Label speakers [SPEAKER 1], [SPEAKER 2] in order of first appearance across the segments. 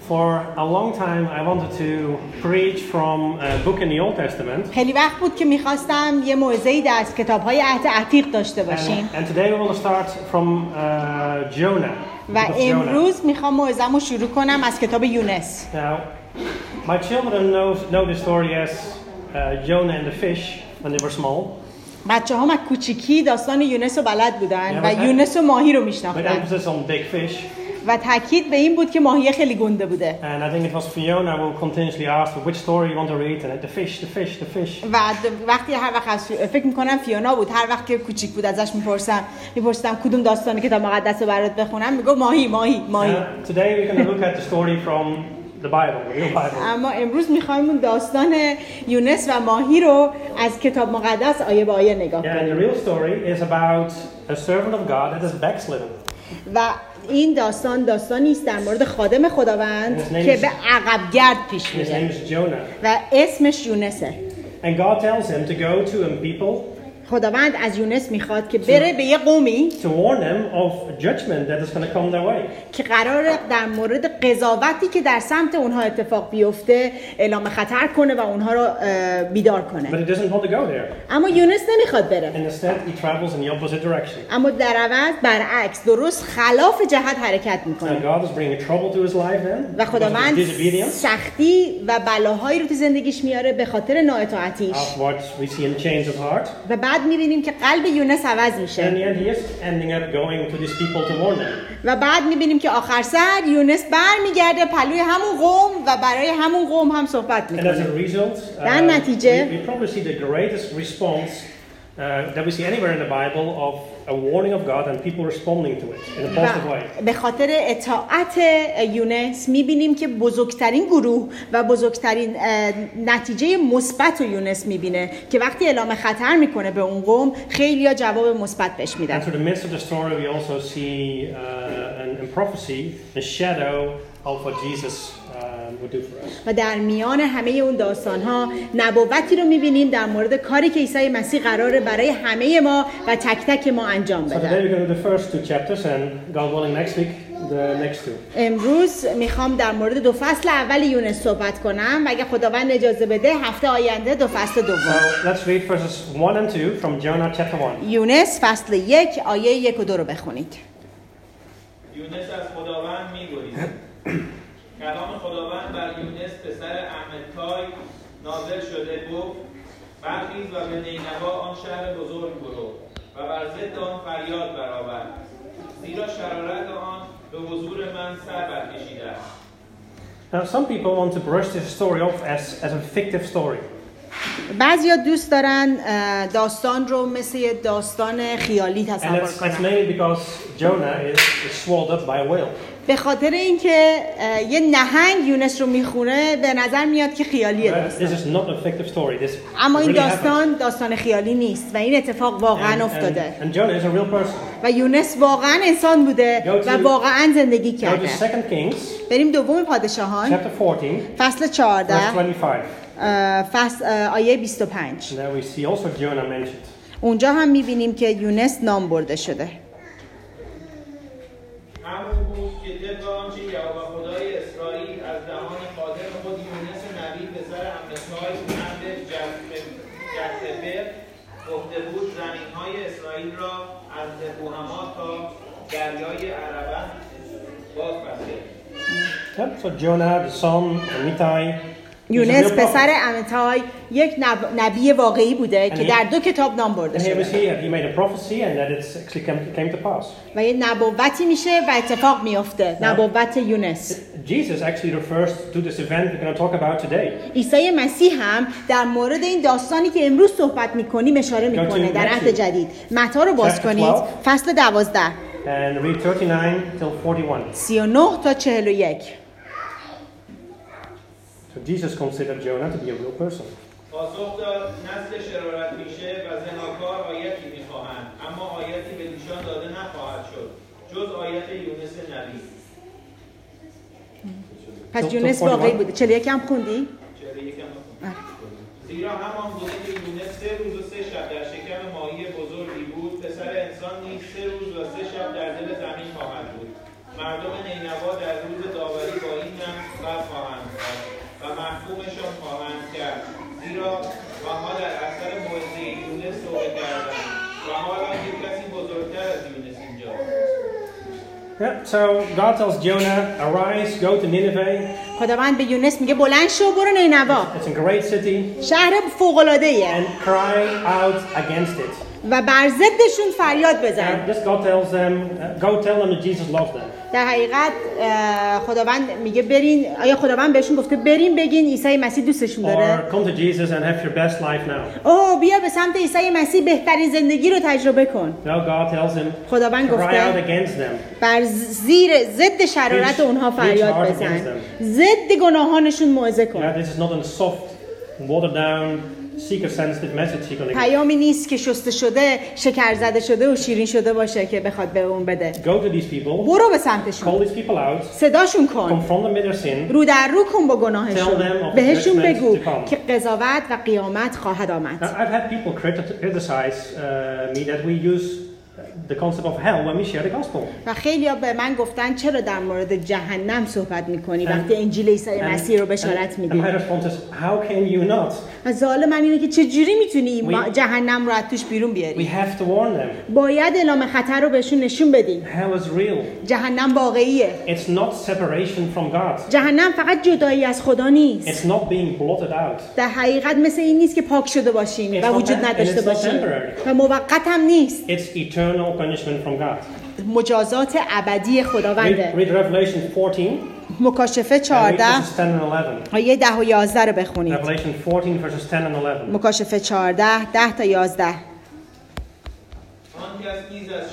[SPEAKER 1] For a long time, I wanted to preach from a book in the Old Testament.
[SPEAKER 2] خیلی وقت بود که می‌خواستم یه موعظه‌ای از کتاب‌های عهد عتیق داشته باشیم.
[SPEAKER 1] And today we will start from Jonah.
[SPEAKER 2] و امروز می‌خوام موعظه‌مو شروع کنم از کتاب یونس.
[SPEAKER 1] Now, my children know the story as Jonah and the fish when they were small.
[SPEAKER 2] بچه‌هام از کوچیکی داستان یونس رو بلد بودن و یونس و ماهی رو
[SPEAKER 1] With
[SPEAKER 2] می‌شناختن.
[SPEAKER 1] emphasis on big fish.
[SPEAKER 2] و تاکید به این بود که ماهی خیلی گنده بوده.
[SPEAKER 1] And I think it was Fiona who continuously asked which story you want to read, and the fish.
[SPEAKER 2] و وقتی هر وقت فکر می‌کنم فیونا بود، هر وقت که کوچیک بود ازش میپرسیدم کدوم داستانی کتاب مقدس رو برات بخونم، میگه ماهی.
[SPEAKER 1] Today we're going to look at the story from the Bible, the real Bible.
[SPEAKER 2] اما امروز می‌خوایم اون داستان یونس و ماهی رو از کتاب مقدس آیه به آیه نگاه
[SPEAKER 1] Yeah, and
[SPEAKER 2] کنیم.
[SPEAKER 1] the real story is about a servant of God that is backslidden.
[SPEAKER 2] و این داستانی است در مورد خادم خداوند که به عقبگرد پیش
[SPEAKER 1] His
[SPEAKER 2] میره
[SPEAKER 1] name is Jonah.
[SPEAKER 2] و اسمش یونسه.
[SPEAKER 1] And God tells him to go to a people
[SPEAKER 2] خداوند از یونس میخواد که بره به یه قومی
[SPEAKER 1] to warn them of judgment that is going to come their way.
[SPEAKER 2] که قراره در مورد قضاوتی که در سمت اونها اتفاق بیفته اعلام خطر کنه و اونها رو بیدار
[SPEAKER 1] But
[SPEAKER 2] کنه.
[SPEAKER 1] he doesn't want to go there.
[SPEAKER 2] اما یونس نمیخواد بره.
[SPEAKER 1] And instead he travels in the opposite direction.
[SPEAKER 2] اما در عوض برعکس درست خلاف جهت حرکت میکنه.
[SPEAKER 1] And God is bringing trouble to his life then.
[SPEAKER 2] و
[SPEAKER 1] because of his
[SPEAKER 2] خداوند
[SPEAKER 1] disobedience.
[SPEAKER 2] سختی و بلاهایی رو تو زندگیش میاره به خاطر نااطاعتیش.
[SPEAKER 1] Afterwards we see him change his heart.
[SPEAKER 2] و بعد میبینیم که قلب یونس عوض
[SPEAKER 1] And in
[SPEAKER 2] میشه.
[SPEAKER 1] the end he is ending up going to these people to warn them.
[SPEAKER 2] و بعد میبینیم که آخر سر یونس برمیگرده پلوی همون قوم و برای همون قوم هم صحبت
[SPEAKER 1] And as
[SPEAKER 2] میکنه.
[SPEAKER 1] a result,
[SPEAKER 2] در نتیجه
[SPEAKER 1] we probably see the greatest response that we see anywhere in the Bible of a warning of God and people responding to it in a positive way.
[SPEAKER 2] به خاطر اطاعت یونس میبینیم که بزرگترین گروه و بزرگترین نتیجه مثبت رو یونس میبینه که وقتی اعلام خطر میکنه به اون قوم خیلی‌ها جواب مثبت بهش
[SPEAKER 1] And
[SPEAKER 2] میدن.
[SPEAKER 1] through the midst of the story, we also see in prophecy the shadow of what Jesus would do for us.
[SPEAKER 2] و در میان همه اون داستان‌ها نبوتی رو می‌بینیم در مورد کاری که عیسی مسیح قراره برای همه ما و تک تک ما انجام
[SPEAKER 1] So today
[SPEAKER 2] بده.
[SPEAKER 1] we're going to do the first two chapters, and God willing, next week the next two.
[SPEAKER 2] امروز میخوام در مورد دو فصل اول یونس صحبت کنم و اگه خداوند اجازه بده هفته آینده دو فصل دوم.
[SPEAKER 1] So let's read verses 1 and 2 from Jonah chapter 1.
[SPEAKER 2] یونس فصل 1 آیه 1 و 2 رو بخونید.
[SPEAKER 3] یونس از خداوند می‌گریزد. کلام خداوند بر یونس پسر امتای نازل شده گفت برخیز و به نینوا آن شهر بزرگ برو و بر ضد آن فریاد برآور زیرا شرارت آن به حضور من سر برکشیده است.
[SPEAKER 1] Now some people want to brush this story off as a fictive story.
[SPEAKER 2] بعضیا دوست دارن داستان رو مثل یه داستان خیالی
[SPEAKER 1] And
[SPEAKER 2] تصور
[SPEAKER 1] that's
[SPEAKER 2] کنن.
[SPEAKER 1] mainly because Jonah is swallowed up by a whale.
[SPEAKER 2] به خاطر اینکه یه نهنگ یونس رو میخونه به نظر میاد که خیالیه
[SPEAKER 1] This
[SPEAKER 2] داستان.
[SPEAKER 1] is not a fictive story. This
[SPEAKER 2] اما این
[SPEAKER 1] really happened.
[SPEAKER 2] داستان خیالی نیست و این اتفاق واقعا افتاده.
[SPEAKER 1] And Jonah is a real person.
[SPEAKER 2] و یونس واقعا انسان بوده و واقعا زندگی
[SPEAKER 1] Go to
[SPEAKER 2] کرده.
[SPEAKER 1] 2 Kings
[SPEAKER 2] بریم دوم پادشاهان
[SPEAKER 1] chapter 14
[SPEAKER 2] فصل 14
[SPEAKER 1] verse 25.
[SPEAKER 2] فصل آیه 25.
[SPEAKER 1] And there we see also Jonah mentioned.
[SPEAKER 2] اونجا هم میبینیم که یونس نام برده شده.
[SPEAKER 3] همون بود که طبق آنچه یهوه خدای اسرائیل از دهان خادم خود یونس نبی پسر امتای مرد جثبر گفته بود زمین‌های اسرائیل را از نبوهما تا دریای عربه باز بسته.
[SPEAKER 1] Yep, so Jonah, the son of Amittai,
[SPEAKER 2] یونس پسر امتای یک نبی واقعی بوده که
[SPEAKER 1] he-
[SPEAKER 2] در دو کتاب نام برده
[SPEAKER 1] and here we
[SPEAKER 2] شده
[SPEAKER 1] see he made a prophecy and that it actually came to pass.
[SPEAKER 2] و یه نبوتی میشه و اتفاق میفته. نبوت یونس.
[SPEAKER 1] Jesus actually refers to this event we're going to talk about today.
[SPEAKER 2] عیسی مسیح هم در مورد این داستانی که امروز صحبت میکنیم اشاره میکنه در عهد جدید. متی رو باز کنید فصل 12
[SPEAKER 1] And read 39 till 41.
[SPEAKER 2] 39 تا 41.
[SPEAKER 1] So Jesus considered Jonah to be a real person.
[SPEAKER 3] پاسخ داد نسل شرارت پیشه و زناکار آیتی میخواهند اما آیتی به ایشان داده نخواهد شد جز آیت یونس نبی.
[SPEAKER 2] پس یونس واقعی بوده. 41 هم خوندی؟
[SPEAKER 3] 41 زیرا همان بوده که یونس 3 روز و 3 شب در شکم ماهی بزرگی بود پسر انسان نیز 3 روز و 3 شب در دل زمین خواهد بود. مردم نینوا در روز داوری با این نام و
[SPEAKER 1] Yeah, so God tells Jonah, arise, go to Nineveh.
[SPEAKER 2] خداوند به یونس میگه بلند شو برو نینوا.
[SPEAKER 1] It's a great city.
[SPEAKER 2] شهر فوق‌العاده‌ایه.
[SPEAKER 1] And cry out against it.
[SPEAKER 2] و بر ضدشون فریاد بزن.
[SPEAKER 1] And this God tells them, go tell them that Jesus loves them.
[SPEAKER 2] در حقیقت خداوند میگه برین، آیا خداوند بهشون گفته برین بگین عیسی مسیح دوستشون داره؟
[SPEAKER 1] Or come to Jesus and have your best life now.
[SPEAKER 2] بیا به سمت عیسی مسیح بهترین زندگی رو تجربه کن.
[SPEAKER 1] No, God tells them,
[SPEAKER 2] خداوند
[SPEAKER 1] cry out
[SPEAKER 2] گفته
[SPEAKER 1] against them.
[SPEAKER 2] بر ضد شرارت اونها فریاد بزن. ضد گناهانشون موعظه کن.
[SPEAKER 1] Yeah, this is not a soft, watered down, seeker-sensitive message you're going to give.
[SPEAKER 2] پیامی نیست که شسته شده، شکر زده شده و شیرین شده باشه که بخواد به اون بده.
[SPEAKER 1] Go to these people.
[SPEAKER 2] برو به سمتشون.
[SPEAKER 1] Call these people out.
[SPEAKER 2] صداشون کن.
[SPEAKER 1] Confront them with their sin.
[SPEAKER 2] رو در رو کن با گناهشون.
[SPEAKER 1] Tell them of the
[SPEAKER 2] بهشون
[SPEAKER 1] judgment
[SPEAKER 2] بگو
[SPEAKER 1] to come.
[SPEAKER 2] که قضاوت و قیامت خواهد آمد.
[SPEAKER 1] I've had people criticize me that we use the concept of hell when we share the gospel.
[SPEAKER 2] و خیلی‌ها به من گفتن چرا در مورد جهنم صحبت می‌کنی وقتی انجیل عیسی مسیح رو بشارت میدی؟
[SPEAKER 1] And my response is, how can you not?
[SPEAKER 2] و سوال من اینه که چجوری میتونی جهنم رو از توش بیرون
[SPEAKER 1] We
[SPEAKER 2] بیاری؟
[SPEAKER 1] have to warn them.
[SPEAKER 2] باید اعلام خطر رو بهشون نشون بدیم.
[SPEAKER 1] Hell is real.
[SPEAKER 2] جهنم واقعیه.
[SPEAKER 1] It's not separation from God.
[SPEAKER 2] جهنم فقط جدایی از خدا نیست.
[SPEAKER 1] It's not being blotted out.
[SPEAKER 2] در حقیقت مثل این نیست که پاک شده باشیم و وجود نداشته باشیم و موقت هم نیست.
[SPEAKER 1] It's eternal punishment from God.
[SPEAKER 2] مجازات ابدی خداونده.
[SPEAKER 1] Read Revelation 14.
[SPEAKER 2] مکاشفه 14
[SPEAKER 1] verses 10 and 11.
[SPEAKER 2] آیه 10 و 11 رو بخونید.
[SPEAKER 1] Revelation 14 verses 10 and 11.
[SPEAKER 2] مکاشفه 14 10 تا 11.
[SPEAKER 3] آن کس نیز از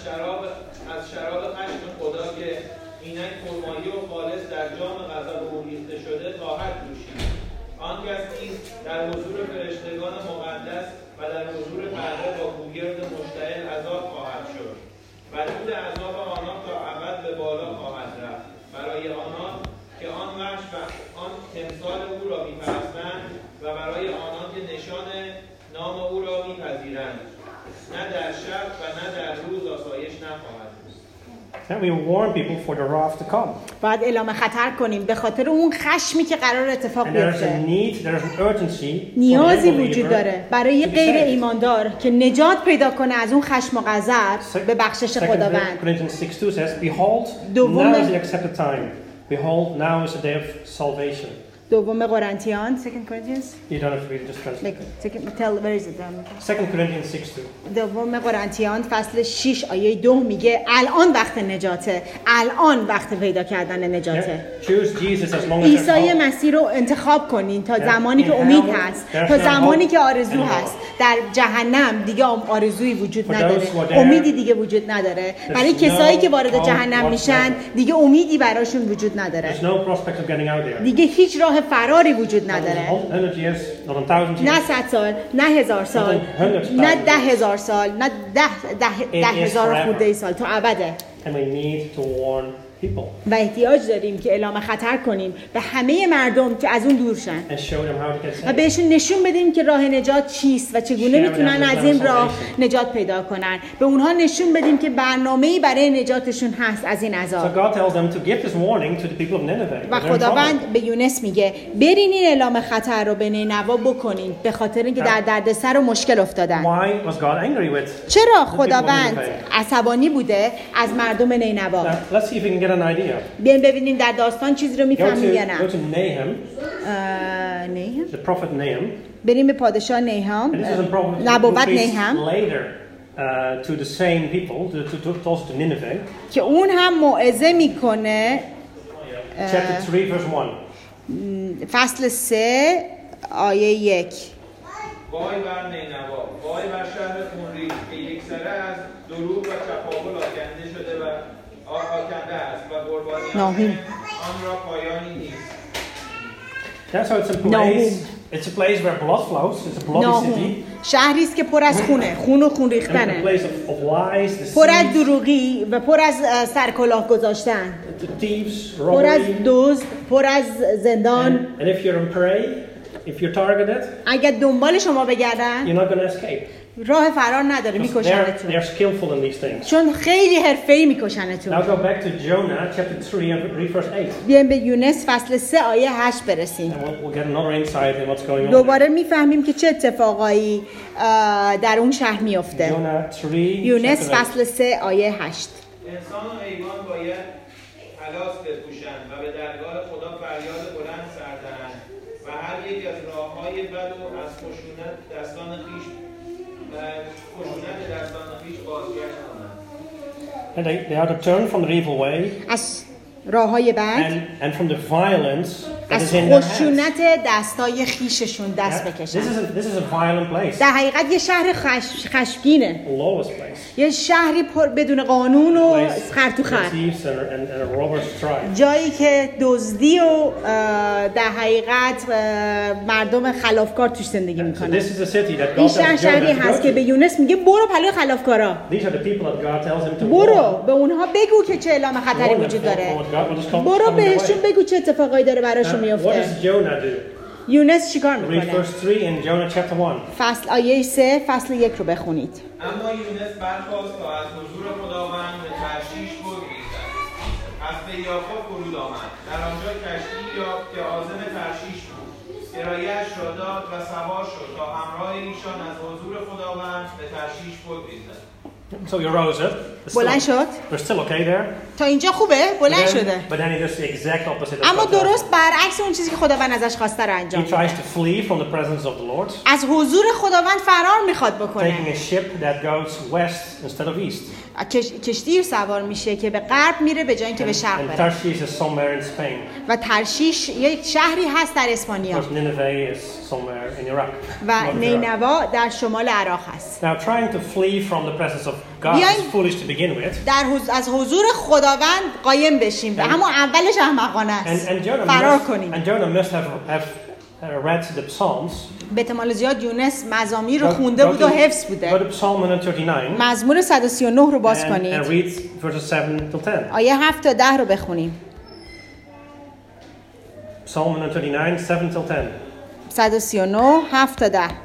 [SPEAKER 3] شراب خشم خدا که اینک پرمایه و خالص در جام غضب او ریخته شده خواهد نوشید. آن کس نیز در حضور فرشتگان مقدس و در حضور پرده با گوگرد مشتعل عذاب خواهد شد و دود عذاب آنان تا ابد به بالا خواهد رفت برای آنان که آن وحش و آن تمثال او را می‌پرستند و برای آنان که نشان نام او را می‌پذیرند نه در شب و نه در روز آسایش نخواهد بود.
[SPEAKER 1] And we warn people for the wrath to come.
[SPEAKER 2] باید اعلام خطر کنیم به خاطر اون خشمی که قرار اتفاق
[SPEAKER 1] And there is
[SPEAKER 2] بیفته.
[SPEAKER 1] a need, there is an urgency
[SPEAKER 2] نیازی
[SPEAKER 1] for the
[SPEAKER 2] وجود
[SPEAKER 1] unbeliever
[SPEAKER 2] داره برای
[SPEAKER 1] to be
[SPEAKER 2] غیر
[SPEAKER 1] saved.
[SPEAKER 2] ایماندار که نجات پیدا کنه از اون خشم و غضب به بخشش
[SPEAKER 1] 2
[SPEAKER 2] خداوند.
[SPEAKER 1] Corinthians 6:2 says, Behold,
[SPEAKER 2] دوم-
[SPEAKER 1] now is the accepted time. Behold, now is the day of salvation.
[SPEAKER 2] دوم قرنتیان 2 Corinthians
[SPEAKER 1] You don't have to read it, just translate.
[SPEAKER 2] tell where is it
[SPEAKER 1] 2 Corinthians 6:2.
[SPEAKER 2] دوم قرنتیان فصل 6 آیه 2 میگه الان وقت نجاته، الان وقت پیدا کردن نجاته.
[SPEAKER 1] Yeah. Choose Jesus as long as there's
[SPEAKER 2] عیسی
[SPEAKER 1] hope.
[SPEAKER 2] مسیح رو انتخاب کنین تا
[SPEAKER 1] Yeah.
[SPEAKER 2] زمانی که
[SPEAKER 1] In
[SPEAKER 2] امید
[SPEAKER 1] hell,
[SPEAKER 2] هست،
[SPEAKER 1] there's
[SPEAKER 2] تا
[SPEAKER 1] no
[SPEAKER 2] زمانی
[SPEAKER 1] hope
[SPEAKER 2] که آرزو
[SPEAKER 1] anymore.
[SPEAKER 2] هست. در جهنم دیگه آرزویی وجود
[SPEAKER 1] For those
[SPEAKER 2] نداره،
[SPEAKER 1] who are there,
[SPEAKER 2] امیدی دیگه وجود نداره. برای
[SPEAKER 1] no
[SPEAKER 2] کسایی که وارد
[SPEAKER 1] hope
[SPEAKER 2] جهنم میشن دیگه امیدی براشون وجود نداره.
[SPEAKER 1] There's no prospect of getting out there.
[SPEAKER 2] دیگه هیچ راه فراری وجود
[SPEAKER 1] Not
[SPEAKER 2] نداره.
[SPEAKER 1] in 100 years, not in 1,000
[SPEAKER 2] نه
[SPEAKER 1] years.
[SPEAKER 2] 100 سال، نه 1000 سال، نه 10,000 سال، نه 10,000 خورده سال، تا ابده.
[SPEAKER 1] And we need to warn people
[SPEAKER 2] و احتیاج داریم که اعلام خطر کنیم به همه مردم که از اون دور شن
[SPEAKER 1] and show them how to get
[SPEAKER 2] و
[SPEAKER 1] saved.
[SPEAKER 2] بهشون نشون بدیم که راه نجات چیست و چگونه میتونن از این راه نجات پیدا کنن. به اونها نشون بدیم که برنامه‌ای برای نجاتشون هست از این
[SPEAKER 1] So
[SPEAKER 2] عذاب.
[SPEAKER 1] God tells them to give this warning to the people of Nineveh.
[SPEAKER 2] و
[SPEAKER 1] They're in trouble.
[SPEAKER 2] خداوند به یونس میگه برین این اعلام خطر رو به نینوا بکنین به خاطر اینکه در دردسر و مشکل افتادن.
[SPEAKER 1] Why was God angry with?
[SPEAKER 2] چرا خداوند عصبانی بوده از مردم نینوا؟
[SPEAKER 1] Now, let's see if we can get an idea.
[SPEAKER 2] بیاین ببینیم در داستان چیزی رو
[SPEAKER 1] Go
[SPEAKER 2] میفهمیم یا
[SPEAKER 1] to
[SPEAKER 2] نه.
[SPEAKER 1] Nahum,
[SPEAKER 2] نهم
[SPEAKER 1] the prophet Nahum.
[SPEAKER 2] بریم به پادشاه نهم،
[SPEAKER 1] And this is a prophet who
[SPEAKER 2] نبوت
[SPEAKER 1] preached
[SPEAKER 2] نهم
[SPEAKER 1] later to the same people, also to Nineveh.
[SPEAKER 2] که اون هم موعظه میکنه.
[SPEAKER 1] Chapter 3, verse 1.
[SPEAKER 2] فصل 3 آیه 1.
[SPEAKER 3] وای بر نینوا، وای بر شهر خونریز که یک سره از دروغ و تقابل آکنده شده و آکنده است و قربانیان آن را پایانی نیست.
[SPEAKER 1] Yeah, so it's a place where blood flows. It's a bloody city.
[SPEAKER 2] شهری است که پر از خونه، خون و خون
[SPEAKER 1] And a
[SPEAKER 2] ریختنه،
[SPEAKER 1] place of lies,
[SPEAKER 2] پر از
[SPEAKER 1] deceit,
[SPEAKER 2] دروغی و پر از سرکلاه گذاشتن،
[SPEAKER 1] the thieves,
[SPEAKER 2] پر از
[SPEAKER 1] robbery.
[SPEAKER 2] دزد، پر از زندان.
[SPEAKER 1] And if you're in prey, if you're targeted,
[SPEAKER 2] اگر دنبال شما بگردن
[SPEAKER 1] you're not going to escape.
[SPEAKER 2] راه فرار نداره،
[SPEAKER 1] They're
[SPEAKER 2] میکشنتون،
[SPEAKER 1] skillful in these things.
[SPEAKER 2] چون خیلی حرفه‌ای میکشنتون.
[SPEAKER 1] Now go back to Jonah, chapter 3, and read verse 8.
[SPEAKER 2] بیایم به یونس فصل 3 آیه 8 برسیم.
[SPEAKER 1] And we'll get another insight in what's going on. there.
[SPEAKER 2] دوباره میفهمیم که چه اتفاقایی در اون شهر میفته.
[SPEAKER 1] Jonah 3,
[SPEAKER 2] یونس
[SPEAKER 1] chapter 8.
[SPEAKER 2] فصل 3 آیه 8.
[SPEAKER 3] انسان و حیوان باید بفروشند و به درگاه خدا فریاد بلند سر دهند و هر یک از راه‌های بد و از خشونت دستان خویش بازگشت کنند.
[SPEAKER 1] And they are to turn from the evil way
[SPEAKER 2] از راههای بد
[SPEAKER 1] and from the violence that
[SPEAKER 2] از
[SPEAKER 1] is in their hands.
[SPEAKER 2] خشونت دستای خیششون دست
[SPEAKER 1] Yeah?
[SPEAKER 2] بکشن.
[SPEAKER 1] This is a violent place,
[SPEAKER 2] در حقیقت یه شهر خشمگینه،
[SPEAKER 1] a lawless place.
[SPEAKER 2] یه شهری پر بدون قانون و خر تو خر،
[SPEAKER 1] Thieves and a robber's tribe.
[SPEAKER 2] جایی که دزدی و در حقیقت مردم خلافکار توش زندگی
[SPEAKER 1] So
[SPEAKER 2] میکنن.
[SPEAKER 1] this is a city that
[SPEAKER 2] این
[SPEAKER 1] God
[SPEAKER 2] شهر
[SPEAKER 1] tells
[SPEAKER 2] شهری
[SPEAKER 1] Jonah to
[SPEAKER 2] هست
[SPEAKER 1] go
[SPEAKER 2] که به
[SPEAKER 1] to.
[SPEAKER 2] یونس میگه برو پلوی خلافکارا،
[SPEAKER 1] These are the people that God tells him to
[SPEAKER 2] برو
[SPEAKER 1] warn
[SPEAKER 2] به اونها بگو که چه اعلام خطری
[SPEAKER 1] them
[SPEAKER 2] وجود
[SPEAKER 1] for
[SPEAKER 2] داره،
[SPEAKER 1] what is coming
[SPEAKER 2] برو
[SPEAKER 1] their
[SPEAKER 2] بهشون
[SPEAKER 1] way.
[SPEAKER 2] بگو چه اتفاقایی داره براشون
[SPEAKER 1] What
[SPEAKER 2] میفته.
[SPEAKER 1] does Jonah do?
[SPEAKER 2] یونس چیکار
[SPEAKER 1] Read
[SPEAKER 2] میکنه؟
[SPEAKER 1] verse 3 in Jonah chapter 1.
[SPEAKER 2] فصل آیه 3 فصل 1 رو بخونید.
[SPEAKER 3] اما یونس برخاست تا از حضور خداوند به ترشیش بگریزد. از یافا فرود آمد. در آنجا کشتی یافت که عازم ترشیش بود. کرایه‌اش را داد و سوار شد تا همراه ایشان از حضور خداوند به ترشیش بگریزد.
[SPEAKER 1] So he rose up.
[SPEAKER 2] بلند شد.
[SPEAKER 1] They're still okay there.
[SPEAKER 2] تا اینجا خوبه؟ بلند شده.
[SPEAKER 1] But then he does the exact opposite of
[SPEAKER 2] اما
[SPEAKER 1] God tells him.
[SPEAKER 2] درست برعکس اون چیزی که خداوند ازش خواسته رو انجام
[SPEAKER 1] He
[SPEAKER 2] میده.
[SPEAKER 1] tries to flee from the presence of the Lord,
[SPEAKER 2] از حضور خداوند فرار میخواد
[SPEAKER 1] taking
[SPEAKER 2] بکنه.
[SPEAKER 1] a ship that goes west instead of east.
[SPEAKER 2] کشتی سوار میشه که به غرب میره به جای اینکه به شرق
[SPEAKER 1] And
[SPEAKER 2] بره.
[SPEAKER 1] Tarshish is somewhere in Spain.
[SPEAKER 2] و ترشیش یک شهری هست در
[SPEAKER 1] Of
[SPEAKER 2] اسپانیا
[SPEAKER 1] course, Nineveh is somewhere in Iraq.
[SPEAKER 2] و
[SPEAKER 1] North of Iraq.
[SPEAKER 2] نینوا در شمال عراق هست.
[SPEAKER 1] Now, trying to flee from the presence of God
[SPEAKER 2] بیاین-
[SPEAKER 1] is foolish to begin with.
[SPEAKER 2] از حضور خداوند قایم بشیم و همون اولش احمقانه است. فرار کنیم.
[SPEAKER 1] And Jonah must have read the Psalms.
[SPEAKER 2] به احتمال زیاد یونس مزامیر رو خونده بود و حفظ
[SPEAKER 1] Go
[SPEAKER 2] بوده.
[SPEAKER 1] to Psalm 139
[SPEAKER 2] مزمور 139 رو باز
[SPEAKER 1] and
[SPEAKER 2] کنید.
[SPEAKER 1] read verses 7 till 10.
[SPEAKER 2] آیه 7 تا 10 رو بخونیم.
[SPEAKER 1] Psalm 139, 7 till 10.
[SPEAKER 2] 139 7 تا 10.
[SPEAKER 3] از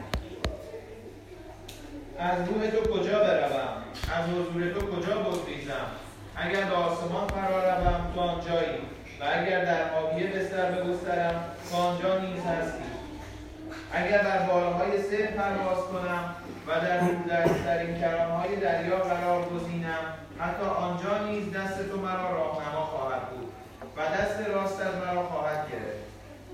[SPEAKER 3] روح تو کجا بروم؟ از حضور تو کجا بگریزم؟ اگر به آسمان فرا روم تو آنجایی و اگر در آبیه بستر بگسترم تو آنجا نیز هستی. اگر بر بالهای سه پرواز کنم و در این کرانهای دریا قرار گزینم حتی آنجا نیز دست تو مرا راهنما خواهد بود و دست راستت مرا خواهد گرفت.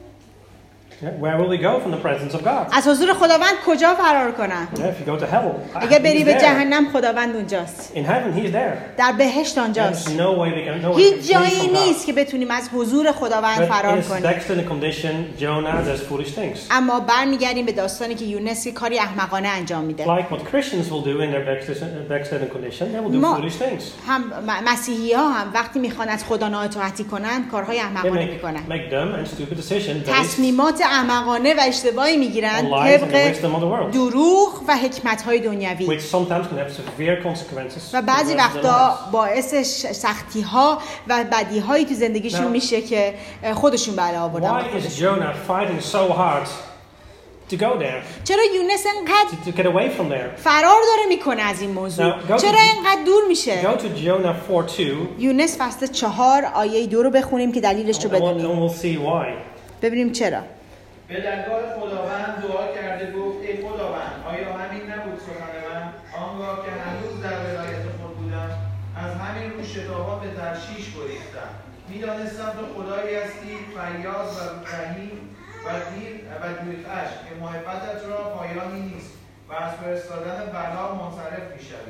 [SPEAKER 1] Where will we go from the presence of God?
[SPEAKER 2] از حضور خداوند کجا فرار کنم؟
[SPEAKER 1] Yeah, if you go to hell,
[SPEAKER 2] اگه بری
[SPEAKER 1] he's
[SPEAKER 2] به
[SPEAKER 1] there.
[SPEAKER 2] جهنم خداوند اونجاست.
[SPEAKER 1] In heaven, he's there.
[SPEAKER 2] در بهشت
[SPEAKER 1] There's
[SPEAKER 2] آنجاست.
[SPEAKER 1] no way we can, no way we can
[SPEAKER 2] هیچ
[SPEAKER 1] flee
[SPEAKER 2] جایی
[SPEAKER 1] from God.
[SPEAKER 2] نیست که بتونیم از حضور خداوند
[SPEAKER 1] But
[SPEAKER 2] فرار
[SPEAKER 1] in
[SPEAKER 2] کنیم.
[SPEAKER 1] next in the condition, Jonah does foolish things.
[SPEAKER 2] اما برمیگردیم به داستانی که یونس یه کاری احمقانه انجام میده.
[SPEAKER 1] Like what Christians will do in their backsliding condition, they will do
[SPEAKER 2] ما-
[SPEAKER 1] foolish things.
[SPEAKER 2] هم مسیحی ها هم وقتی میخوان از خدا نااطاعتی کنن کارهای
[SPEAKER 1] They
[SPEAKER 2] احمقانه میکنن.
[SPEAKER 1] make dumb and stupid decisions based
[SPEAKER 2] تصمیمات احمقانه و اشتباهی میگیرن
[SPEAKER 1] on lies and the
[SPEAKER 2] طبق
[SPEAKER 1] wisdom of the world,
[SPEAKER 2] دروغ و حکمت‌های دنیوی
[SPEAKER 1] which sometimes can have severe consequences.
[SPEAKER 2] و
[SPEAKER 1] for
[SPEAKER 2] بعضی
[SPEAKER 1] the rest of their
[SPEAKER 2] وقتا
[SPEAKER 1] lives.
[SPEAKER 2] باعث سختی‌ها و بدی‌هایی تو زندگیشون
[SPEAKER 1] Now-
[SPEAKER 2] میشه که خودشون بلا آوردن با
[SPEAKER 1] Why is
[SPEAKER 2] خودشون.
[SPEAKER 1] Jonah fighting so hard to go there,
[SPEAKER 2] چرا یونس انقدر
[SPEAKER 1] to get away from there?
[SPEAKER 2] فرار داره میکنه از این موضوع؟
[SPEAKER 1] Now, go to-
[SPEAKER 2] چرا انقدر دور میشه؟
[SPEAKER 1] Go to Jonah 4:2,
[SPEAKER 2] یونس فصل 4 آیه 2 رو بخونیم که دلیلش رو
[SPEAKER 1] and
[SPEAKER 2] بدونیم.
[SPEAKER 1] we'll see why.
[SPEAKER 2] ببینیم چرا.
[SPEAKER 3] به درگاه خداوند دعا کرده گفت ای خداوند آیا همین نبود سخن من آنگاه که هنوز در ولایت خود بودم از همین رو شتابان به ترشیش گریختم میدانستم تو خدایی هستی فیاض و رحیم و دیر و دویخش که محبتت را پایانی نیست و از فرستادن بلا منصرف میشوی.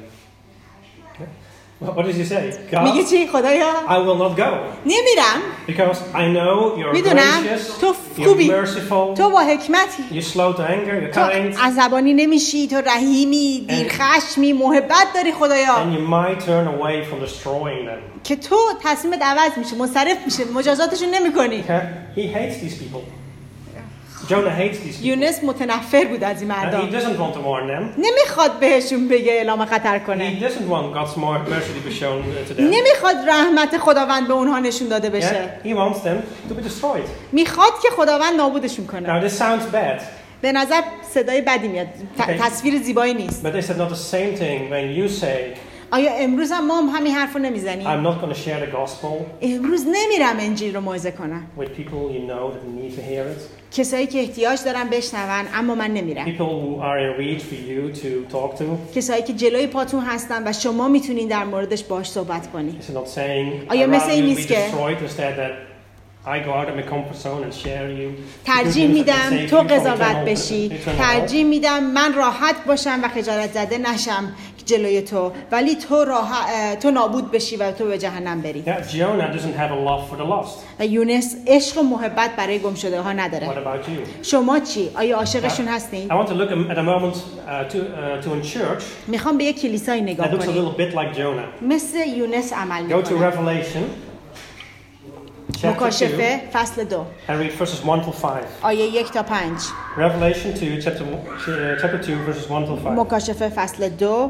[SPEAKER 1] What does he say?
[SPEAKER 2] میگه
[SPEAKER 1] God,
[SPEAKER 2] چی خدایا؟
[SPEAKER 1] I will not go
[SPEAKER 2] نمیرم.
[SPEAKER 1] because I know you're
[SPEAKER 2] میدونم
[SPEAKER 1] gracious,
[SPEAKER 2] تو
[SPEAKER 1] you're
[SPEAKER 2] خوبی،
[SPEAKER 1] merciful,
[SPEAKER 2] تو با حکمتی،
[SPEAKER 1] you're slow to anger, you're
[SPEAKER 2] تو
[SPEAKER 1] kind,
[SPEAKER 2] عصبانی نمیشی، تو رحیمی، دیرخشمی، محبت داری خدایا
[SPEAKER 1] and you might turn away from destroying them.
[SPEAKER 2] که تو تصمیمت عوض میشه، منصرف میشه، مجازاتشون نمیکنی.
[SPEAKER 1] He hates these people. Jonah hates these people.
[SPEAKER 2] یونس متنفر بود از این
[SPEAKER 1] And he
[SPEAKER 2] مردم.
[SPEAKER 1] doesn't want to warn them.
[SPEAKER 2] نمیخواد بهشون بگه اعلام خطر
[SPEAKER 1] He
[SPEAKER 2] کنه.
[SPEAKER 1] doesn't want God's mercy to be shown to them.
[SPEAKER 2] نمیخواد رحمت خداوند به اونها نشون داده بشه.
[SPEAKER 1] Yeah? He wants them to be destroyed.
[SPEAKER 2] میخواد که خداوند نابودشون کنه.
[SPEAKER 1] Now this sounds bad,
[SPEAKER 2] به نظر صدای بدی میاد.
[SPEAKER 1] Okay.
[SPEAKER 2] تصویر زیبایی نیست.
[SPEAKER 1] but is it not the same thing when you say,
[SPEAKER 2] آیا امروز هم ما همین حرفو نمیزنیم؟
[SPEAKER 1] I'm not going to share the gospel
[SPEAKER 2] امروز نمیرم انجیل رو موعظه کنم.
[SPEAKER 1] with people you know that need to hear it.
[SPEAKER 2] کسایی که احتیاج دارن بشنون اما من نمیرم.
[SPEAKER 1] People who are in reach for you to talk to.
[SPEAKER 2] کسایی که جلوی پاتون هستن و شما میتونین در موردش باهاش صحبت کنید.
[SPEAKER 1] It's not saying
[SPEAKER 2] آیا مثل این
[SPEAKER 1] be
[SPEAKER 2] نیست که
[SPEAKER 1] destroyed instead that I go out of my comfort zone and share you.
[SPEAKER 2] ترجیح میدم تو قضاوت بشی، ترجیح میدم من راحت باشم و خجالت زده نشم جلوی تو، ولی تو نابود بشی و تو به جهنم بری.
[SPEAKER 1] Jonah doesn't have a love for the lost.
[SPEAKER 2] و یونس عشق و محبت برای گمشده ها نداره.
[SPEAKER 1] What about you?
[SPEAKER 2] شما چی؟ آیا عاشقشون هستین؟
[SPEAKER 1] I want to look at a moment to a church
[SPEAKER 2] میخوام به یک کلیسایی
[SPEAKER 1] that
[SPEAKER 2] نگاه
[SPEAKER 1] looks a
[SPEAKER 2] کنیم.
[SPEAKER 1] little bit like Jonah.
[SPEAKER 2] مثل یونس عمل
[SPEAKER 1] Go to
[SPEAKER 2] میکنه.
[SPEAKER 1] Revelation chapter 2
[SPEAKER 2] مکاشفه فصل 2
[SPEAKER 1] and read verses 1 to 5.
[SPEAKER 2] آیه 1 تا 5.
[SPEAKER 1] Revelation 2 chapter 2 verses 1 to 5.
[SPEAKER 2] مکاشفه فصل 2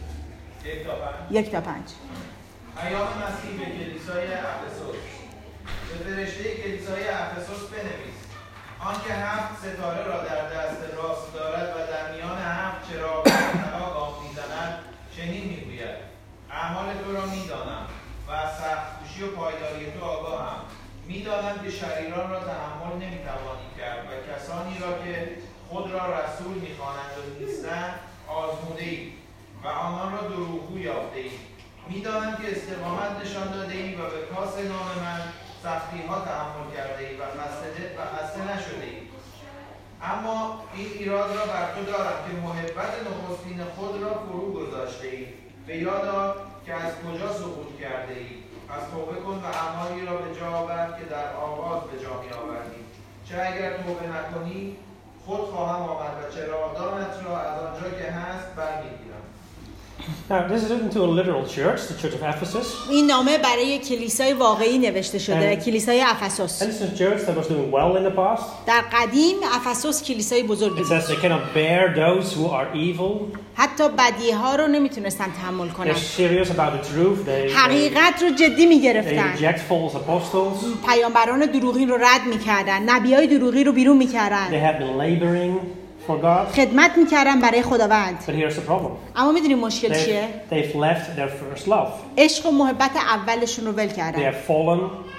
[SPEAKER 2] 1 تا 5.
[SPEAKER 3] پیام مسیح به کلیسای افسوس. به فرشته کلیسای افسوس بنویس: آنکه 7 ستاره را در دست راست دارد و در میان 7 چراغ گام می‌زند چنین می‌گوید: اعمال تو را می‌دانم و از سخت‌کوشی و پایداری تو آگاهم. می‌دانم که شریران را تحمل نمی‌توانی کرد و کسانی را که خود را رسول می‌خوانند و نیستند آزموده‌ای و آنان را دروغگو یافته‌ای. می‌دانم که استقامت نشان داده‌ای و به پاس نام من سختی‌ها تحمل کرده‌ای و خسته نشده‌ای. اما این ایراد را بر تو دارم که محبت نخستین خود را فرو گذاشته‌ای. به یاد آر که از کجا سقوط کرده‌ای. از توبه کن و اعمالی را به جا آور که در آغاز به جا می‌آوردی. چه اگر توبه نکنی خود خواهم آمد و چراغدانت را از آنجا که هست برمی‌گیرم.
[SPEAKER 1] Now, this is written to a literal church, the church of Ephesus.
[SPEAKER 2] این نامه برای کلیسای واقعی نوشته شده، کلیسای افسوس.
[SPEAKER 1] And this is a church that was doing well in the past.
[SPEAKER 2] در قدیم افسوس کلیسای بزرگی
[SPEAKER 1] It
[SPEAKER 2] بود.
[SPEAKER 1] says they cannot bear those who are evil.
[SPEAKER 2] حتی بدیها رو نمیتونستن تحمل کنن.
[SPEAKER 1] They're serious about the truth.
[SPEAKER 2] حقیقت رو جدی
[SPEAKER 1] They
[SPEAKER 2] میگرفتن.
[SPEAKER 1] reject false apostles.
[SPEAKER 2] پیامبران دروغین رو رد میکردن، نبیای دروغی رو بیرون
[SPEAKER 1] They
[SPEAKER 2] میکردن،
[SPEAKER 1] have been laboring for God.
[SPEAKER 2] خدمت میکردن برای خداوند.
[SPEAKER 1] But here's the problem.
[SPEAKER 2] اما میدونی مشکل چیه؟
[SPEAKER 1] They've left their first love.
[SPEAKER 2] عشق و محبت اولشون رو ول
[SPEAKER 1] They
[SPEAKER 2] کردن،
[SPEAKER 1] have fallen.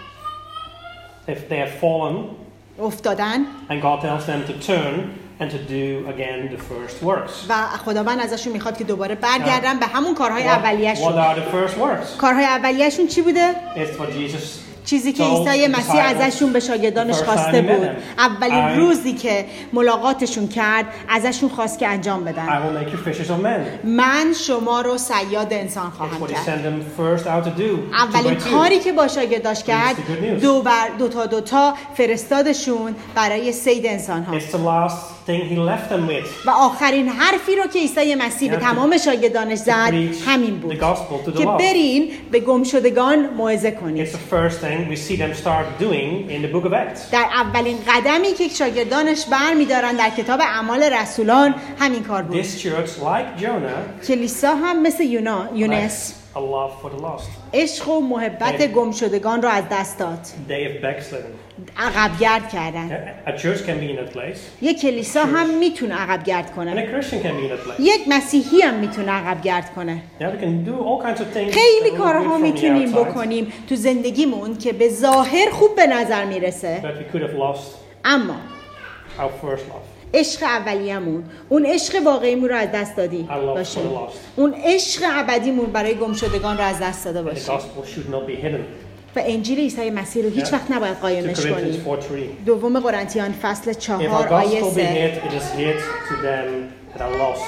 [SPEAKER 1] They have fallen,
[SPEAKER 2] افتادن
[SPEAKER 1] and God tells them to turn and to do again the first works.
[SPEAKER 2] و خداوند ازشون میخواد که دوباره برگردن به همون کارهای
[SPEAKER 1] What
[SPEAKER 2] اولیه‌شون.
[SPEAKER 1] are the first works?
[SPEAKER 2] کارهای اولیه‌شون چی بوده؟
[SPEAKER 1] It's what Jesus
[SPEAKER 2] چیزی که عیسی مسیح ازشون به شاگردانش خواسته بود. اولین روزی که ملاقاتشون کرد ازشون خواست که انجام
[SPEAKER 1] I
[SPEAKER 2] بدن.
[SPEAKER 1] will make you fishers of men.
[SPEAKER 2] من شما رو صیاد انسان
[SPEAKER 1] That's
[SPEAKER 2] خواهم
[SPEAKER 1] what he
[SPEAKER 2] کرد.
[SPEAKER 1] sent them first out to do.
[SPEAKER 2] اولین کاری که با شاگرداش کرد
[SPEAKER 1] Preach the good news.
[SPEAKER 2] دو تا فرستادشون برای صید انسان ها.
[SPEAKER 1] It's the last thing he left them with.
[SPEAKER 2] و آخرین حرفی رو که عیسی مسیح به تمام شاگردانش زد
[SPEAKER 1] preach
[SPEAKER 2] همین بود
[SPEAKER 1] the gospel to the
[SPEAKER 2] که
[SPEAKER 1] lost.
[SPEAKER 2] برین به گمشدگان موعظه
[SPEAKER 1] It's
[SPEAKER 2] کنید.
[SPEAKER 1] the first thing we see them start doing in the book of Acts.
[SPEAKER 2] در اولین قدمی که شاگردانش برمی‌دارن در کتاب اعمال رسولان همین کار بود.
[SPEAKER 1] This church, like Jonah,
[SPEAKER 2] کلیسا هم مثل یونس
[SPEAKER 1] lacks a love for the lost.
[SPEAKER 2] عشق و محبت گمشدگان رو از دست داد.
[SPEAKER 1] They have backslidden.
[SPEAKER 2] عقبگرد کردن.
[SPEAKER 1] A church can be in that place,
[SPEAKER 2] یک کلیسا هم میتونه عقبگرد
[SPEAKER 1] and
[SPEAKER 2] کنه.
[SPEAKER 1] a Christian can be in that place.
[SPEAKER 2] یک مسیحی هم میتونه عقبگرد کنه.
[SPEAKER 1] Yeah, we can do all kinds of things.
[SPEAKER 2] خیلی
[SPEAKER 1] that look
[SPEAKER 2] کارها
[SPEAKER 1] good from the
[SPEAKER 2] میتونیم
[SPEAKER 1] outside,
[SPEAKER 2] بکنیم تو زندگیمون که به ظاهر خوب به نظر میرسه،
[SPEAKER 1] but we could have lost
[SPEAKER 2] اما
[SPEAKER 1] our first love.
[SPEAKER 2] عشق اولیه‌مون، اون عشق واقعیمون رو از دست دادی
[SPEAKER 1] Our love
[SPEAKER 2] باشیم.
[SPEAKER 1] for the lost.
[SPEAKER 2] اون عشق ابدیمون برای گمشدگان رو از دست داده
[SPEAKER 1] And the
[SPEAKER 2] باشیم.
[SPEAKER 1] gospel should not be hidden.
[SPEAKER 2] و انجیل عیسی مسیح رو هیچ وقت نباید
[SPEAKER 1] 2
[SPEAKER 2] قایمش
[SPEAKER 1] Corinthians
[SPEAKER 2] کنیم.
[SPEAKER 1] 4:3.
[SPEAKER 2] دوم قرنتیان فصل
[SPEAKER 1] If
[SPEAKER 2] 4
[SPEAKER 1] our
[SPEAKER 2] آیه
[SPEAKER 1] gospel be
[SPEAKER 2] 3.
[SPEAKER 1] hid, it is hid to them that are lost.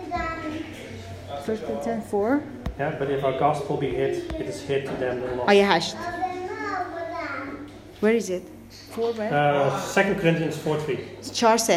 [SPEAKER 2] 1 Corinthians 4
[SPEAKER 1] Yeah, but if our gospel be hid, it is hid to them that are lost.
[SPEAKER 2] آیه 8. Where is it? 4 where?
[SPEAKER 1] 2 Corinthians 4:3.
[SPEAKER 2] 4 3.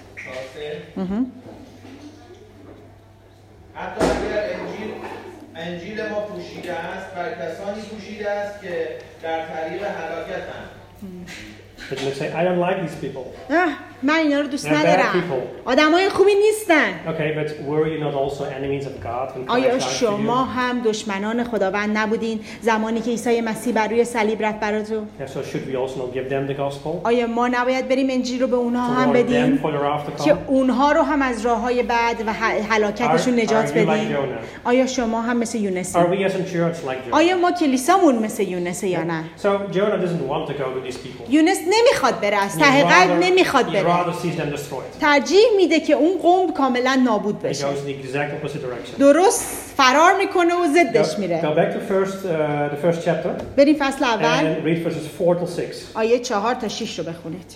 [SPEAKER 3] حتی اگر انجیل ما پوشیده است بر کسانی پوشیده است که در طریق هلاکتند.
[SPEAKER 1] It may say, I don't like these people.
[SPEAKER 2] من اینا رو دوست
[SPEAKER 1] They're bad
[SPEAKER 2] ندارم.
[SPEAKER 1] people.
[SPEAKER 2] آدمای خوبی نیستن.
[SPEAKER 1] Okay, but were you not also enemies of God when Christ
[SPEAKER 2] آیا
[SPEAKER 1] died for
[SPEAKER 2] شما
[SPEAKER 1] you?
[SPEAKER 2] هم دشمنان خداوند نبودین زمانی که عیسی مسیح بر روی صلیب رفت براتون؟
[SPEAKER 1] Yeah, so should we also not give them the gospel?
[SPEAKER 2] آیا ما نباید بریم انجیل رو به اونها
[SPEAKER 1] To
[SPEAKER 2] هم
[SPEAKER 1] warn them
[SPEAKER 2] بدیم
[SPEAKER 1] for the wrath to
[SPEAKER 2] که
[SPEAKER 1] come?
[SPEAKER 2] اونها رو هم از راههای بد و هلاکتشون نجات
[SPEAKER 1] Are you like
[SPEAKER 2] بدیم؟
[SPEAKER 1] Jonah?
[SPEAKER 2] آیا شما هم مثل یونسی؟
[SPEAKER 1] Are we as in church like Jonah?
[SPEAKER 2] آیا ما کلیسامون مثل یونسه یا نه؟
[SPEAKER 1] So Jonah doesn't want to go to these people.
[SPEAKER 2] یونس نمیخواد بره، از ته قلب نمیخواد
[SPEAKER 1] He
[SPEAKER 2] بره.
[SPEAKER 1] rather sees them destroyed.
[SPEAKER 2] ترجیح میده که اون قوم کاملا نابود
[SPEAKER 1] He
[SPEAKER 2] بشه.
[SPEAKER 1] goes in the exact opposite direction.
[SPEAKER 2] درست فرار میکنه و ضدش
[SPEAKER 1] Go
[SPEAKER 2] میره.
[SPEAKER 1] back to the first chapter
[SPEAKER 2] بریم فصل اول
[SPEAKER 1] and read verses 4 till 6.
[SPEAKER 2] آیه 4 تا 6 رو بخونید.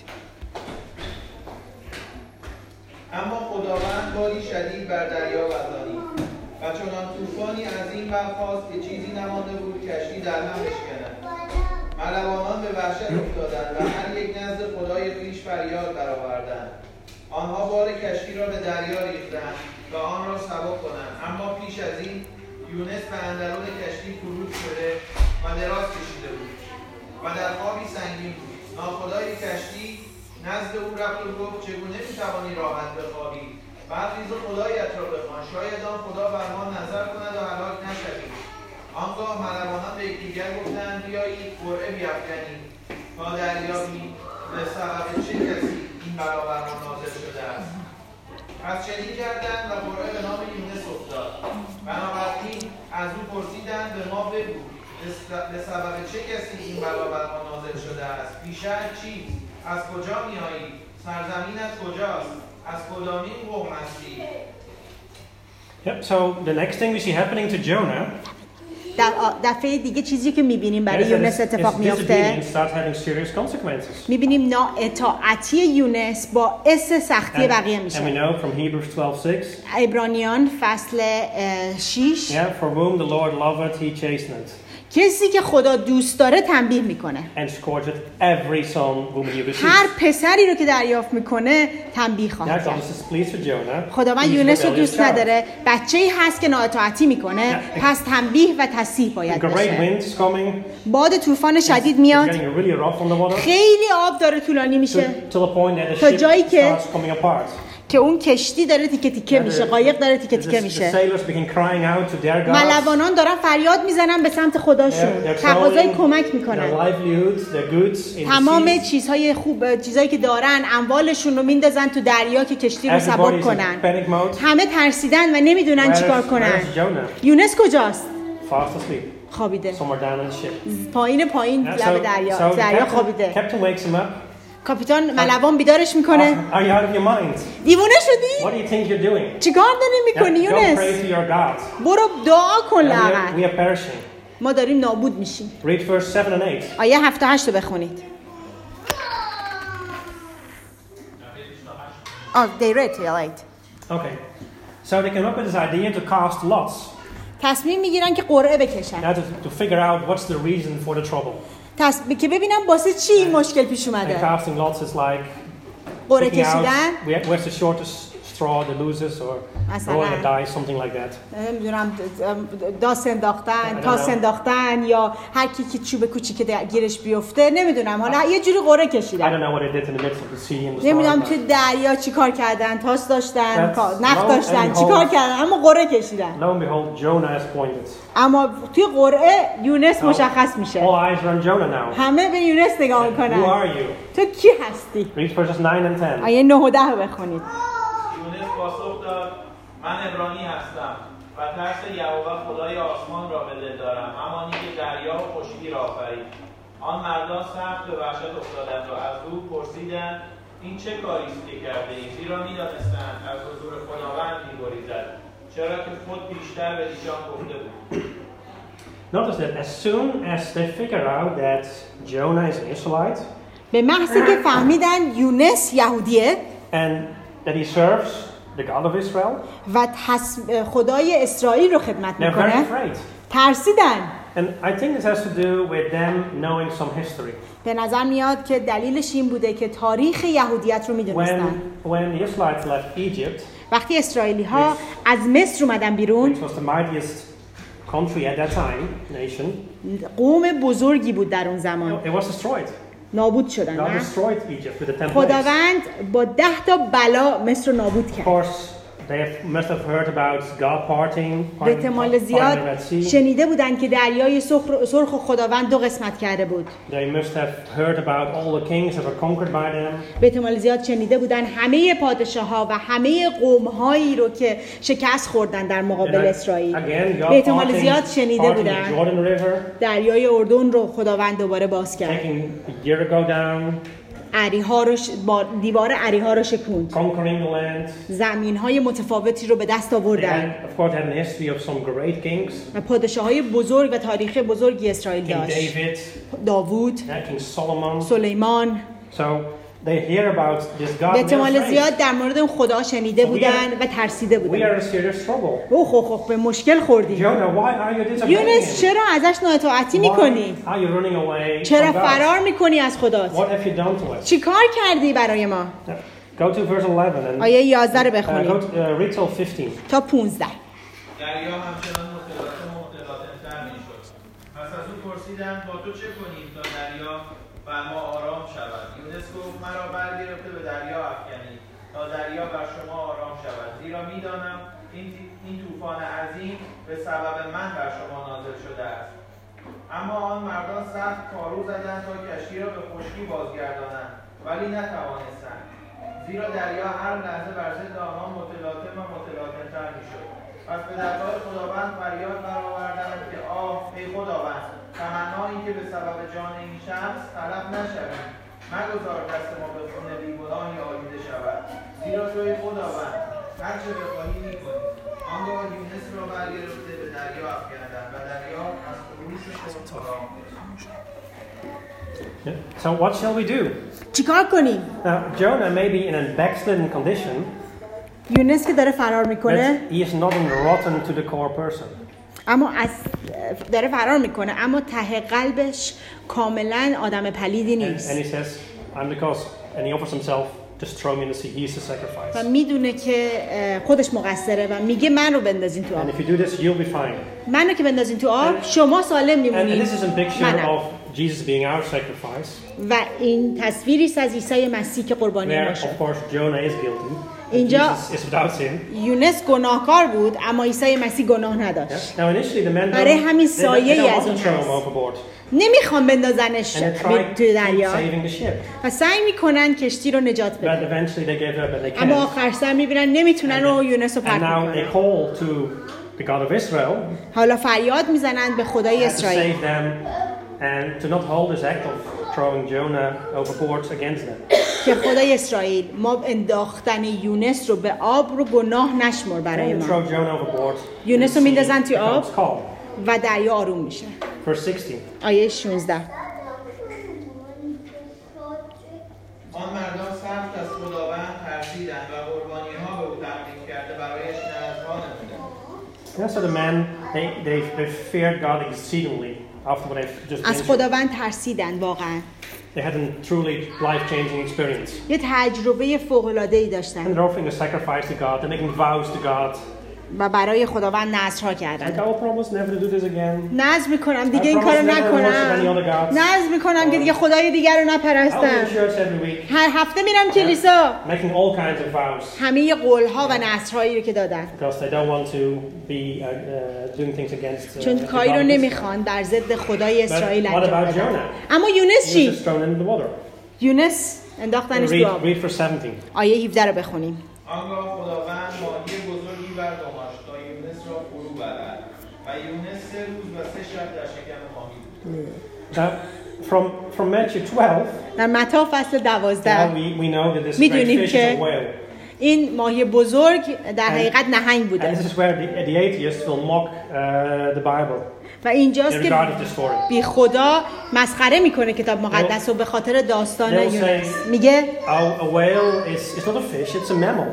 [SPEAKER 3] اما خداوند بادی شدید بر دریا وزانی و چنان طوفانی عظیم برخاست که چیزی نمانده بود کشتی در هم بشکند. ملوانان به وحشت افتادند و هر یک نزد خدای خویش فریاد برآوردند. آنها بار کشتی را به دریا ریختند و آن را سبک کنند، اما پیش از این یونس به اندرون کشتی فرود شده و دراز کشیده بود و در خوابی سنگین بود. ناخدای کشتی نزد او رفت و گفت چگونه میتوانی راحت بخوابی؟ برخیز و خدایت را بخوان، شاید آن خدا بر ما نظر کند و هلاک نشویم. آنگاه ملوانان به یکدیگر گفتند بیایید قرعه بیفکنیم تا دریابیم به سبب چه کسی این بلا بر ما نازل شده است. پس چنین کردند و قرعه به نام یونس افتاد. بنابراین از او پرسیدند به ما بگو به سبب چه کسی این بلا بر ما نازل شده است؟ پیشتر چیست؟ از کجا میایی؟ سرزمینت کجاست؟ از کدامین قوم هستی؟
[SPEAKER 1] Yep, so the next thing we see happening to Jonah
[SPEAKER 2] در دفعه دیگه چیزی که میبینیم برای
[SPEAKER 1] is that
[SPEAKER 2] یونس
[SPEAKER 1] his
[SPEAKER 2] اتفاق میفته،
[SPEAKER 1] disobedience starts having serious consequences.
[SPEAKER 2] میبینیم نااطاعتی یونس باعث سختی بقیه
[SPEAKER 1] And we
[SPEAKER 2] میشه.
[SPEAKER 1] know from Hebrews 12:6,
[SPEAKER 2] عبرانیان فصل 6
[SPEAKER 1] yeah, for whom the Lord loveth, he chasteneth,
[SPEAKER 2] کسی که خدا دوست داره تنبیه میکنه.
[SPEAKER 1] and scourgeth every son whom he receives.
[SPEAKER 2] هر پسری رو که دریافت میکنه تنبیه
[SPEAKER 1] Now
[SPEAKER 2] خواهد
[SPEAKER 1] God
[SPEAKER 2] کرد.
[SPEAKER 1] is displeased with Jonah.
[SPEAKER 2] خداوند
[SPEAKER 1] He's a
[SPEAKER 2] یونس رو
[SPEAKER 1] rebellious
[SPEAKER 2] دوست
[SPEAKER 1] child.
[SPEAKER 2] نداره، بچه‌ای هست که نااطاعتی میکنه، پس تنبیه و تصحیح
[SPEAKER 1] A
[SPEAKER 2] باید
[SPEAKER 1] great
[SPEAKER 2] بشه.
[SPEAKER 1] wind's coming.
[SPEAKER 2] باد طوفان شدید
[SPEAKER 1] It's
[SPEAKER 2] میاد،
[SPEAKER 1] getting really rough on the water.
[SPEAKER 2] خیلی آب داره طولانی میشه
[SPEAKER 1] To the point that the
[SPEAKER 2] تا
[SPEAKER 1] ship
[SPEAKER 2] جایی که
[SPEAKER 1] starts coming apart.
[SPEAKER 2] که اون کشتی داره تیکه تیکه میشه، قایق داره تیکه تیکه
[SPEAKER 1] The
[SPEAKER 2] میشه.
[SPEAKER 1] sailors begin crying out to their gods.
[SPEAKER 2] ملوانان دارن فریاد میزنن به سمت خداشون،
[SPEAKER 1] They're
[SPEAKER 2] تقاضای
[SPEAKER 1] throwing
[SPEAKER 2] کمک
[SPEAKER 1] their
[SPEAKER 2] میکنن.
[SPEAKER 1] livelihoods, their goods in
[SPEAKER 2] تمام
[SPEAKER 1] the sea.
[SPEAKER 2] چیزهای خوب، چیزایی که دارن، اموالشون رو میندازن تو دریا که کشتی رو سبک
[SPEAKER 1] Everybody's in
[SPEAKER 2] کنن.
[SPEAKER 1] panic mode.
[SPEAKER 2] همه ترسیدن و نمیدونن چیکار کنن.
[SPEAKER 1] Where's Jonah?
[SPEAKER 2] یونس کجاست؟
[SPEAKER 1] Fast asleep,
[SPEAKER 2] خوابیده.
[SPEAKER 1] somewhere down in the ship.
[SPEAKER 2] پایین
[SPEAKER 1] Yeah,
[SPEAKER 2] لب دریا،
[SPEAKER 1] the
[SPEAKER 2] دریا خوابیده.
[SPEAKER 1] captain wakes him up.
[SPEAKER 2] کاپیتان ملوان بیدارش میکنه.
[SPEAKER 1] Are you out of your mind?
[SPEAKER 2] دیوونه شدی؟
[SPEAKER 1] What do you think you're doing?
[SPEAKER 2] چیکار داری میکنی
[SPEAKER 1] Yeah, go
[SPEAKER 2] یونس؟
[SPEAKER 1] pray to your God.
[SPEAKER 2] برو دعا کن
[SPEAKER 1] We
[SPEAKER 2] لااقل.
[SPEAKER 1] are perishing.
[SPEAKER 2] ما داریم نابود میشیم.
[SPEAKER 1] Read verse 7 and 8.
[SPEAKER 2] آیه 7 تا 8 رو بخونید. they read till 8.
[SPEAKER 1] Okay. So they came up with this idea to cast lots.
[SPEAKER 2] تصمیم میگیرن که قرعه بکشن.
[SPEAKER 1] Now to figure out what's the reason for the trouble.
[SPEAKER 2] که ببینم واسه چی این مشکل پیش
[SPEAKER 1] And
[SPEAKER 2] اومده.
[SPEAKER 1] casting lots is like
[SPEAKER 2] قرعه
[SPEAKER 1] picking out
[SPEAKER 2] کشیدن
[SPEAKER 1] where's the shortest straw that loses or rolling a dice, something like that.
[SPEAKER 2] نمیدونم داس انداختن، تاس انداختن یا هر کی که چوب کوچیک گیرش بیفته، نمیدونم حالا یه جوری قرعه
[SPEAKER 1] I don't
[SPEAKER 2] کشیدن.
[SPEAKER 1] know what they did in the midst of the sea and the
[SPEAKER 2] نمیدونم
[SPEAKER 1] storm.
[SPEAKER 2] تو دریا چیکار کردن، تاس داشتن،
[SPEAKER 1] That's
[SPEAKER 2] نخ
[SPEAKER 1] lo
[SPEAKER 2] داشتن،
[SPEAKER 1] and
[SPEAKER 2] چیکار
[SPEAKER 1] behold.
[SPEAKER 2] کردن، اما قرعه کشیدن.
[SPEAKER 1] Lo and behold, Jonah is pointed.
[SPEAKER 2] اما توی قرعه یونس
[SPEAKER 1] Now,
[SPEAKER 2] مشخص میشه.
[SPEAKER 1] all eyes are on Jonah now.
[SPEAKER 2] همه به یونس نگاه
[SPEAKER 1] Who
[SPEAKER 2] میکنن.
[SPEAKER 1] are you?
[SPEAKER 2] تو کی هستی؟
[SPEAKER 1] Read verses 9 and 10.
[SPEAKER 2] آیه 9 و 10 رو بخونید.
[SPEAKER 3] یونس پاسخ داد من عبرانی هستم و ترس یهوه خدای آسمان را به دل دارم، همانی که دریا و خشکی را آفرید. آن مردان سخت به وحشت افتادند و از او پرسیدند این چه کاری است که کرده ای؟ زیرا می‌دانستند از حضور خداوند می‌گریزد، چرا که خود بیشتر به ایشان گفته بود.
[SPEAKER 1] Notice that as soon as they figure out that Jonah is an Israelite
[SPEAKER 2] به محضی که فهمیدن یونس یهودیه
[SPEAKER 1] and that he serves the God of Israel,
[SPEAKER 2] و خدای اسرائیل رو خدمت
[SPEAKER 1] they're very
[SPEAKER 2] میکنه
[SPEAKER 1] afraid.
[SPEAKER 2] ترسیدن.
[SPEAKER 1] And I think this has to do with them knowing some history.
[SPEAKER 2] به نظر میاد که دلیلش این بوده که تاریخ یهودیت رو میدونستن.
[SPEAKER 1] When the Israelites left Egypt,
[SPEAKER 2] وقتی اسرائیلی ها از مصر اومدن بیرون،
[SPEAKER 1] which was the mightiest country at that time, nation,
[SPEAKER 2] قوم بزرگی بود در اون زمان،
[SPEAKER 1] it was destroyed.
[SPEAKER 2] نابود شدن.
[SPEAKER 1] God
[SPEAKER 2] نه؟
[SPEAKER 1] destroyed Egypt with the 10 plagues.
[SPEAKER 2] خداوند با 10 تا بلا مصر رو نابود
[SPEAKER 1] Of
[SPEAKER 2] کرد.
[SPEAKER 1] course, must have heard about God
[SPEAKER 2] به احتمال زیاد شنیده بودند که دریای سرخ و خداوند 2 قسمت کرده بود.
[SPEAKER 1] They must have heard about all the kings that were conquered by them.
[SPEAKER 2] به احتمال زیاد شنیده بودند همه پادشاه‌ها و همه قوم‌هایی رو که شکست خوردن در مقابل اسرائیل. به احتمال زیاد شنیده بودند دریای اردن رو خداوند دوباره باز کرد. اریها رو با دیوار اریها رو شکوند. زمین‌های متفاوتی رو به دست آوردن. و پادشاه‌های بزرگ و تاریخ بزرگی اسرائیل داشت. داوود، سلیمان. به احتمال زیاد در مورد اون خدا شنیده بودن و ترسیده بودن. اوه به مشکل خوردی. یونس چرا ازش نااطاعتی میکنی؟ چرا فرار میکنی از خدا؟ چی کار کردی برای ما؟ آیه 11 رو بخونید تا 15.
[SPEAKER 3] دریا همچنان متلاطم‌تر میشد. پس از او پرسیدند با تو چه کنیم تا دریا بر ما آرام شود. یونس گفت مرا برگرفته به دریا افکنید تا دریا بر شما آرام شود، زیرا میدانم این طوفان عظیم به سبب من بر شما نازل شده است. اما آن مردان سخت پارو زدند تا کشتی را به خشکی بازگردانند، ولی نتوانستند، زیرا دریا هر لحظه بر ضد آنها متلاطم و متلاطم‌تر میشد. پس به درگاه خداوند فریاد برآوردند که آه ای خداوند، تمنا این که به سبب جان این شخص تلف نشویم، مگذار دست ما به خون بیگناهی آلوده شود، زیرا توی خداوند هر چه بخواهی میکنی. آنگاه یونس را برگرفته به دریا افکندند و دریا از خروش خود آرام گشت.
[SPEAKER 1] So what shall we do?
[SPEAKER 2] چیکار کنیم؟
[SPEAKER 1] Now Jonah may be in a backslidden condition.
[SPEAKER 2] یونس که داره فرار میکنه.
[SPEAKER 1] He is not rotten to the core person.
[SPEAKER 2] اما داره فرار میکنه، اما ته قلبش کاملا آدم پلیدی نیست.
[SPEAKER 1] And he says, and he offers himself, just throw me in the sea. He is the sacrifice.
[SPEAKER 2] و میدونه که خودش مقصره و میگه من رو بندازین تو آب.
[SPEAKER 1] And if you do this, you'll be fine.
[SPEAKER 2] منو که بندازین تو آب، شما سالم میمونید.
[SPEAKER 1] And this is a picture of Jesus being our sacrifice.
[SPEAKER 2] و این تصویری است از عیسی مسیح که قربانی ما شد.
[SPEAKER 1] Of course, Jonah is guilty.
[SPEAKER 2] اینجا یونس گناهکار بود، اما عیسی مسیح گناه نداشت. برای همین سایه‌ای از اون هست. نمیخوان بندازنش توی دریا و سعی میکنن کشتی رو نجات بدن، اما آخر سر میبینن نمیتونن رو یونس رو پرت کنن. حالا فریاد میزنن به خدای اسرائیل
[SPEAKER 1] and to not hold this act of throwing Jonah overboard against them.
[SPEAKER 2] که خدای اسرائیل ما انداختن یونس رو به آب رو گناه نشمر برای ما. یونس رو میندازن توی آب و دریا آروم میشه. آیه 16.
[SPEAKER 3] آن مردان سخت از خداوند ترسیدند و قربانی‌ها به او تقدیم کرده برایش نذرها نمودند.
[SPEAKER 1] Yeah, so the men they feared God exceedingly.
[SPEAKER 2] از خداوند ترسیدن واقعا.
[SPEAKER 1] They had a truly life-changing experience.
[SPEAKER 2] یه تجربه فوق‌العاده‌ای داشتن.
[SPEAKER 1] And they're offering a sacrifice to God, they're making vows to God.
[SPEAKER 2] و برای خداوند نذرها کردن.
[SPEAKER 1] Like I will promise never to do this again.
[SPEAKER 2] نذر میکنم دیگه این کارو نکنم. نذر میکنم که دیگه خدای دیگر رو نپرستم. هر هفته میرم کلیسا.
[SPEAKER 1] Making all kinds of vows.
[SPEAKER 2] همه قولها و نذرهایی رو که دادن.
[SPEAKER 1] Because they don't want to be doing things against.
[SPEAKER 2] چون کاری رو نمیخوان در ضد خدای اسرائیل انجام بدن. اما یونس چی؟ یونس انداختنش تو آب. آیه 17 رو بخونیم.
[SPEAKER 3] آنگاه خداوند ماهی بزرگی برداشت تا یونس را فرو برد و یونس 3 روز و 3 شب در شکم ماهی بود.
[SPEAKER 1] From Matthew 12
[SPEAKER 2] در متی فصل 12
[SPEAKER 1] we know that this
[SPEAKER 2] میدونیم که این ماهی بزرگ در حقیقت نهنگ بوده.
[SPEAKER 1] And this is where the atheists will mock the Bible.
[SPEAKER 2] و اینجاست که بی خدا مسخره میکنه کتاب مقدس رو به خاطر داستان یونس. میگه
[SPEAKER 1] a whale is not a fish, it's a mammal.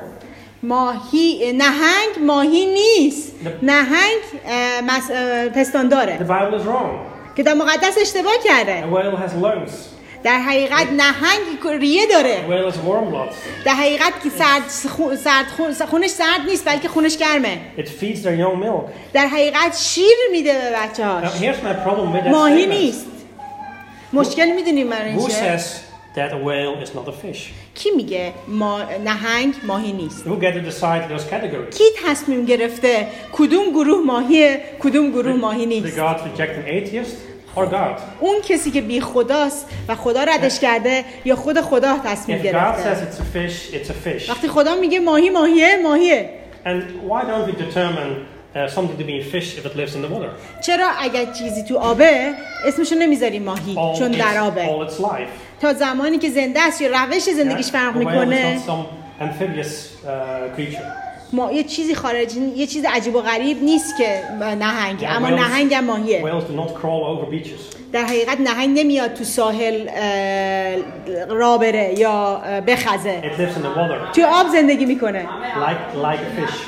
[SPEAKER 2] نهنگ ماهی نیست. نهنگ پستان داره.
[SPEAKER 1] The Bible is wrong.
[SPEAKER 2] کتاب مقدس اشتباه کرده.
[SPEAKER 1] A whale has lungs.
[SPEAKER 2] در حقیقت نهنگ ریه داره.
[SPEAKER 1] A whale has warm blood.
[SPEAKER 2] در حقیقت که خونش سرد نیست بلکه خونش گرمه.
[SPEAKER 1] It feeds their young milk.
[SPEAKER 2] در حقیقت شیر میده به بچه‌هاش.
[SPEAKER 1] Here's my problem with that
[SPEAKER 2] ماهی
[SPEAKER 1] statement.
[SPEAKER 2] نیست. مشکل میدونیم من
[SPEAKER 1] Who
[SPEAKER 2] اینجا
[SPEAKER 1] says that a whale is not a fish?
[SPEAKER 2] کی میگه نهنگ ماهی نیست؟
[SPEAKER 1] Who get to decide those categories?
[SPEAKER 2] کی تصمیم گرفته کدوم گروه ماهیه کدوم گروه ماهی
[SPEAKER 1] Did
[SPEAKER 2] نیست؟
[SPEAKER 1] God reject an atheist or God?
[SPEAKER 2] اون کسی که بی خداست و خدا ردش کرده یا خود خدا تصمیم
[SPEAKER 1] If God says
[SPEAKER 2] گرفته؟
[SPEAKER 1] it's a fish, it's a fish.
[SPEAKER 2] وقتی خدا میگه ماهیه
[SPEAKER 1] And why don't we determine something to be a fish if it lives in the water?
[SPEAKER 2] چرا اگر چیزی تو آبه اسمشو نمیذاریم ماهی چون در آبه
[SPEAKER 1] all its life.
[SPEAKER 2] تا زمانی که زنده است یا روش زندگیش فرق
[SPEAKER 1] A whale is
[SPEAKER 2] میکنه
[SPEAKER 1] not some amphibious creature.
[SPEAKER 2] ما یه چیزی خارجی یه چیز عجیب و غریب نیست که نهنگ اما
[SPEAKER 1] whales-
[SPEAKER 2] نهنگ هم ماهیه
[SPEAKER 1] Whales do not crawl over beaches.
[SPEAKER 2] در حقیقت نهنگ نمیاد تو ساحل راه بره یا بخزه
[SPEAKER 1] It lives in the water
[SPEAKER 2] تو آب زندگی میکنه
[SPEAKER 1] like a fish.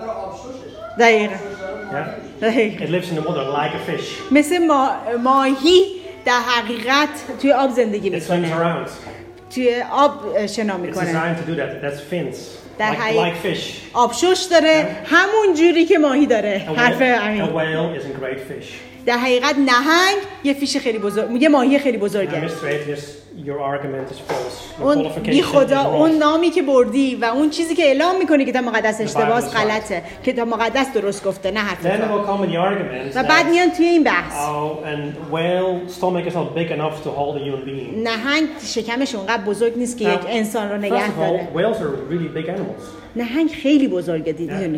[SPEAKER 2] دقیقا
[SPEAKER 1] Yeah?
[SPEAKER 2] دقیقا
[SPEAKER 1] It lives in the water like a fish.
[SPEAKER 2] مثل ماهی در حقیقت توی آب زندگی
[SPEAKER 1] It swims
[SPEAKER 2] میکنه
[SPEAKER 1] around.
[SPEAKER 2] توی آب شنا
[SPEAKER 1] It's
[SPEAKER 2] میکنه
[SPEAKER 1] designed to do that. That's fins.
[SPEAKER 2] That
[SPEAKER 1] Like fish.
[SPEAKER 2] آبشوش داره همون جوری که ماهی داره
[SPEAKER 1] A
[SPEAKER 2] حرف
[SPEAKER 1] whale,
[SPEAKER 2] امین
[SPEAKER 1] a whale is a great fish.
[SPEAKER 2] در حقیقت نهنگ یه فیش خیلی بزرگ یه ماهی خیلی
[SPEAKER 1] Now,
[SPEAKER 2] بزرگه
[SPEAKER 1] Mr. Atheist, your argument is false. Your
[SPEAKER 2] اون
[SPEAKER 1] qualification
[SPEAKER 2] بی
[SPEAKER 1] is
[SPEAKER 2] خدا اون
[SPEAKER 1] wrong.
[SPEAKER 2] نامی که بردی و اون چیزی که اعلام میکنی کتاب مقدس اشتباس
[SPEAKER 1] is right.
[SPEAKER 2] غلطه کتاب مقدس درست گفته نه حرف
[SPEAKER 1] Then it
[SPEAKER 2] تو
[SPEAKER 1] will come in the argument
[SPEAKER 2] و بعد
[SPEAKER 1] that,
[SPEAKER 2] میان توی این بحث
[SPEAKER 1] oh, and whale stomach is not big enough to hold a human being.
[SPEAKER 2] نهنگ شکمش اونقدر بزرگ نیست که یک
[SPEAKER 1] Now,
[SPEAKER 2] انسان رو
[SPEAKER 1] First
[SPEAKER 2] نگه
[SPEAKER 1] of
[SPEAKER 2] داره
[SPEAKER 1] all, whales are really big animals.
[SPEAKER 2] نهنگ خیلی بزرگه
[SPEAKER 1] Yeah.
[SPEAKER 2] دیدونی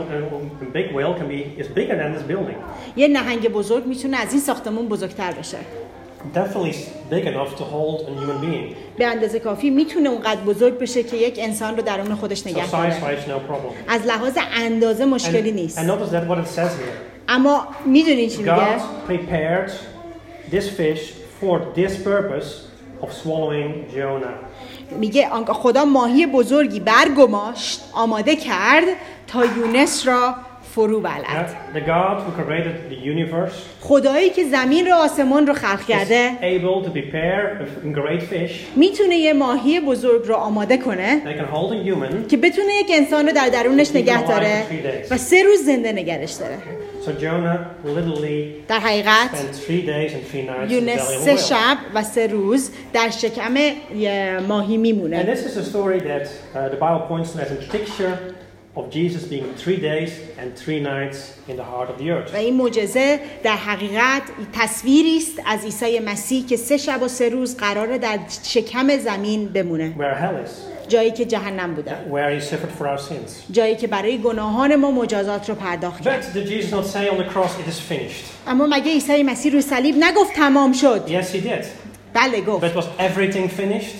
[SPEAKER 1] A big whale is bigger than this building.
[SPEAKER 2] یه نهنگ بزرگ میتونه از این ساختمون بزرگتر بشه
[SPEAKER 1] Definitely big enough to hold a human being.
[SPEAKER 2] به اندازه کافی میتونه اونقدر بزرگ بشه که یک انسان رو درون خودش
[SPEAKER 1] So
[SPEAKER 2] نگه
[SPEAKER 1] size
[SPEAKER 2] داره
[SPEAKER 1] wise, no problem.
[SPEAKER 2] از لحاظ اندازه مشکلی
[SPEAKER 1] And
[SPEAKER 2] نیست
[SPEAKER 1] notice that what it says here.
[SPEAKER 2] اما میدونین چی میگه
[SPEAKER 1] God prepared this fish for this purpose of swallowing Jonah.
[SPEAKER 2] میگه خدا ماهی بزرگی برگماشت آماده کرد تا یونس را فرو بلد
[SPEAKER 1] Yeah? The God who created the universe
[SPEAKER 2] خدایی که زمین رو آسمان رو خلق
[SPEAKER 1] is
[SPEAKER 2] کرده
[SPEAKER 1] able to prepare a great fish
[SPEAKER 2] میتونه یه ماهی بزرگ رو آماده کنه
[SPEAKER 1] that can hold a human.
[SPEAKER 2] که بتونه یک انسان رو در درونش نگه داره و 3 روز زنده نگرش داره
[SPEAKER 1] So Jonah literally
[SPEAKER 2] در حقیقت
[SPEAKER 1] spent 3 days and 3 nights in the
[SPEAKER 2] یونس
[SPEAKER 1] belly of
[SPEAKER 2] 3
[SPEAKER 1] a whale.
[SPEAKER 2] شب و 3 روز در شکم یه ماهی
[SPEAKER 1] And
[SPEAKER 2] میمونه
[SPEAKER 1] this is a story that the Bible points to as a picture of Jesus being 3 days and 3 nights in the heart of the earth.
[SPEAKER 2] و این معجزه در حقیقت تصویری است از عیسی مسیح که 3 شب و 3 روز قراره در شکم زمین بمونه
[SPEAKER 1] Where hell is,
[SPEAKER 2] جایی که جهنم بوده
[SPEAKER 1] where he suffered for our sins.
[SPEAKER 2] جایی که برای گناهان ما مجازات رو پرداخت کرد
[SPEAKER 1] But did Jesus not say on the cross, it is finished?
[SPEAKER 2] اما مگه عیسی مسیح روی صلیب نگفت تمام شد
[SPEAKER 1] Yes, he did.
[SPEAKER 2] بله گفت
[SPEAKER 1] But was everything finished?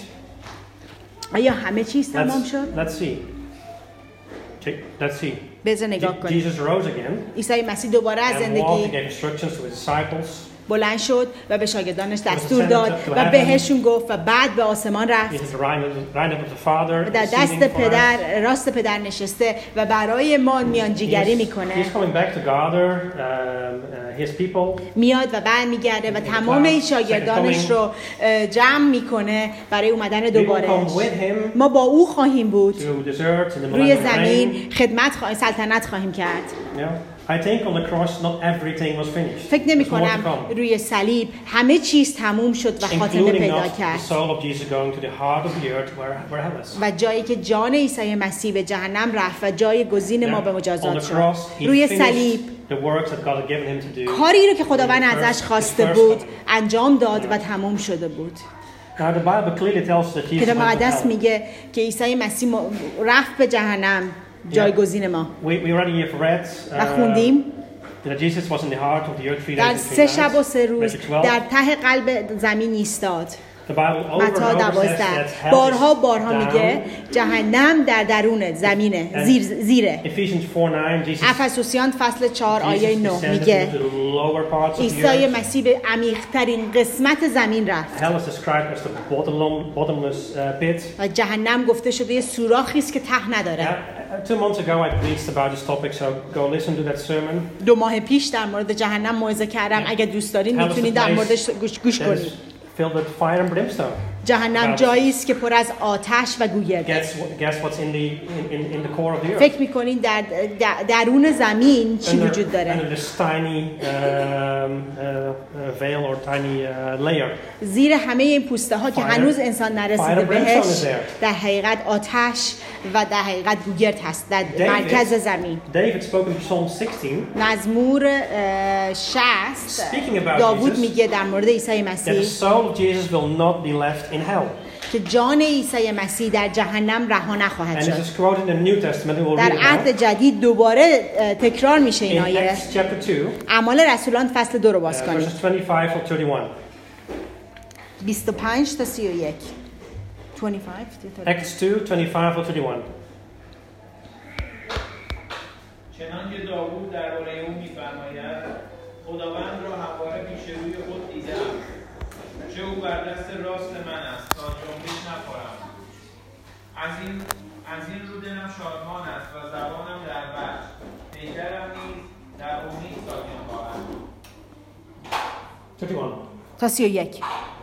[SPEAKER 2] آیا همه چیز تمام شد
[SPEAKER 1] Let's see. Let's see.
[SPEAKER 2] بذار نگاه کنیم
[SPEAKER 1] Jesus rose again
[SPEAKER 2] عیسی مسیح دوباره از
[SPEAKER 1] and walked and
[SPEAKER 2] زندگی
[SPEAKER 1] gave instructions to his disciples.
[SPEAKER 2] بلند شد و به شاگردانش دستور داد و بهشون گفت و بعد به آسمان
[SPEAKER 1] He
[SPEAKER 2] رفت
[SPEAKER 1] is the right hand of the Father.
[SPEAKER 2] و در دست
[SPEAKER 1] interceding for us.
[SPEAKER 2] پدر راست پدر نشسته و برای ما میانجیگری میکنه
[SPEAKER 1] He's coming back to gather his people.
[SPEAKER 2] میاد و بعد میگرده و تمام این شاگردانش رو جمع میکنه برای اومدن
[SPEAKER 1] We will
[SPEAKER 2] دوباره
[SPEAKER 1] come with him
[SPEAKER 2] ما با او خواهیم بود
[SPEAKER 1] to desert in the
[SPEAKER 2] روی
[SPEAKER 1] millennial reign.
[SPEAKER 2] زمین خدمت سلطنت خواهیم کرد
[SPEAKER 1] Yeah. I think on the cross not everything was finished.
[SPEAKER 2] فکر نمی
[SPEAKER 1] There's more to
[SPEAKER 2] کنم
[SPEAKER 1] come.
[SPEAKER 2] روی صلیب همه چیز تموم شد و خاتمه
[SPEAKER 1] Including
[SPEAKER 2] پیدا
[SPEAKER 1] not the
[SPEAKER 2] کرد
[SPEAKER 1] soul of Jesus going to the heart of the earth where hell is.
[SPEAKER 2] و جایی که جان عیسی مسیح به جهنم رفت و جای گزین ما به
[SPEAKER 1] On
[SPEAKER 2] مجازات
[SPEAKER 1] the
[SPEAKER 2] شد
[SPEAKER 1] cross, he
[SPEAKER 2] روی
[SPEAKER 1] finished
[SPEAKER 2] صلیب
[SPEAKER 1] the works that God had given him to do.
[SPEAKER 2] کاری رو که خداوند
[SPEAKER 1] His
[SPEAKER 2] ازش
[SPEAKER 1] first
[SPEAKER 2] خواسته
[SPEAKER 1] coming.
[SPEAKER 2] بود انجام داد و تموم شده بود
[SPEAKER 1] Now the Bible clearly tells us that Jesus
[SPEAKER 2] کتاب
[SPEAKER 1] went to
[SPEAKER 2] مقدس
[SPEAKER 1] hell.
[SPEAKER 2] میگه که عیسی مسیح رفت به جهنم جایگزین ما
[SPEAKER 1] We already have read
[SPEAKER 2] و خوندیم
[SPEAKER 1] that Jesus was in the heart of the earth 3
[SPEAKER 2] در
[SPEAKER 1] days and
[SPEAKER 2] 3
[SPEAKER 1] 3
[SPEAKER 2] شب و 3
[SPEAKER 1] nights.
[SPEAKER 2] روز
[SPEAKER 1] Verse 12.
[SPEAKER 2] در ته قلب زمین ایستاد
[SPEAKER 1] The Bible over
[SPEAKER 2] متی
[SPEAKER 1] and over says
[SPEAKER 2] 12
[SPEAKER 1] that hell
[SPEAKER 2] بارها
[SPEAKER 1] is
[SPEAKER 2] میگه
[SPEAKER 1] down.
[SPEAKER 2] جهنم در درون زمینه زیره
[SPEAKER 1] Ephesians 4:9 Jesus
[SPEAKER 2] افسوسیان فصل 4 آیه 9
[SPEAKER 1] descended
[SPEAKER 2] میگه
[SPEAKER 1] into the lower parts of the
[SPEAKER 2] عیسی
[SPEAKER 1] earth.
[SPEAKER 2] مسیح به عمیق‌ترین قسمت زمین رفت
[SPEAKER 1] Hell is described as the bottomless pit.
[SPEAKER 2] و جهنم گفته شده یه سوراخی است که ته نداره
[SPEAKER 1] 2 months ago I preached about this topic, so go listen to that sermon.
[SPEAKER 2] 2 ماه پیش در مورد جهنم موعظه کردم اگه دوست دارین
[SPEAKER 1] Hell is
[SPEAKER 2] میتونید
[SPEAKER 1] the
[SPEAKER 2] در
[SPEAKER 1] place
[SPEAKER 2] موردش گوش
[SPEAKER 1] That
[SPEAKER 2] کنید
[SPEAKER 1] is filled with fire and brimstone.
[SPEAKER 2] جهنم جایی است که پر از آتش و گوگرد.
[SPEAKER 1] Guess what's in the core of the earth?
[SPEAKER 2] فکر می‌کنین در درون زمین چی وجود داره؟
[SPEAKER 1] Under this tiny veil or tiny layer.
[SPEAKER 2] زیر همه این پوسته ها که هنوز انسان نرسیده بهش، در حقیقت آتش و در حقیقت گوگرد هست در مرکز زمین.
[SPEAKER 1] David spoke in Psalm 16.
[SPEAKER 2] مزمور 60 داوود میگه در مورد عیسی مسیح
[SPEAKER 1] that the soul of Jesus will not be left in hell.
[SPEAKER 2] که جان عیسی مسیح در جهنم رها نخواهد
[SPEAKER 1] And
[SPEAKER 2] شد.
[SPEAKER 1] this is quoted in the New Testament. We will
[SPEAKER 2] در
[SPEAKER 1] read it
[SPEAKER 2] عهد
[SPEAKER 1] now.
[SPEAKER 2] جدید دوباره تکرار میشه این
[SPEAKER 1] In
[SPEAKER 2] آیه.
[SPEAKER 1] Acts chapter 2,
[SPEAKER 2] اعمال رسولان فصل 2 رو باز کنید.
[SPEAKER 1] verses 25 or 31.
[SPEAKER 2] 25 تا 31. 25 تا 31.
[SPEAKER 1] Acts 2, 25 or 31.
[SPEAKER 3] چنانکه داوود درباره او می‌فرماید خداوند را همواره پیش روی خود دیدم، چه او بر دست راست من است تا جنبش نخورم. از این رو دلم شادمان است و زبانم در وجد، پیکرم نیز در امید ساکن خواهد.
[SPEAKER 1] 31.
[SPEAKER 2] تا 31.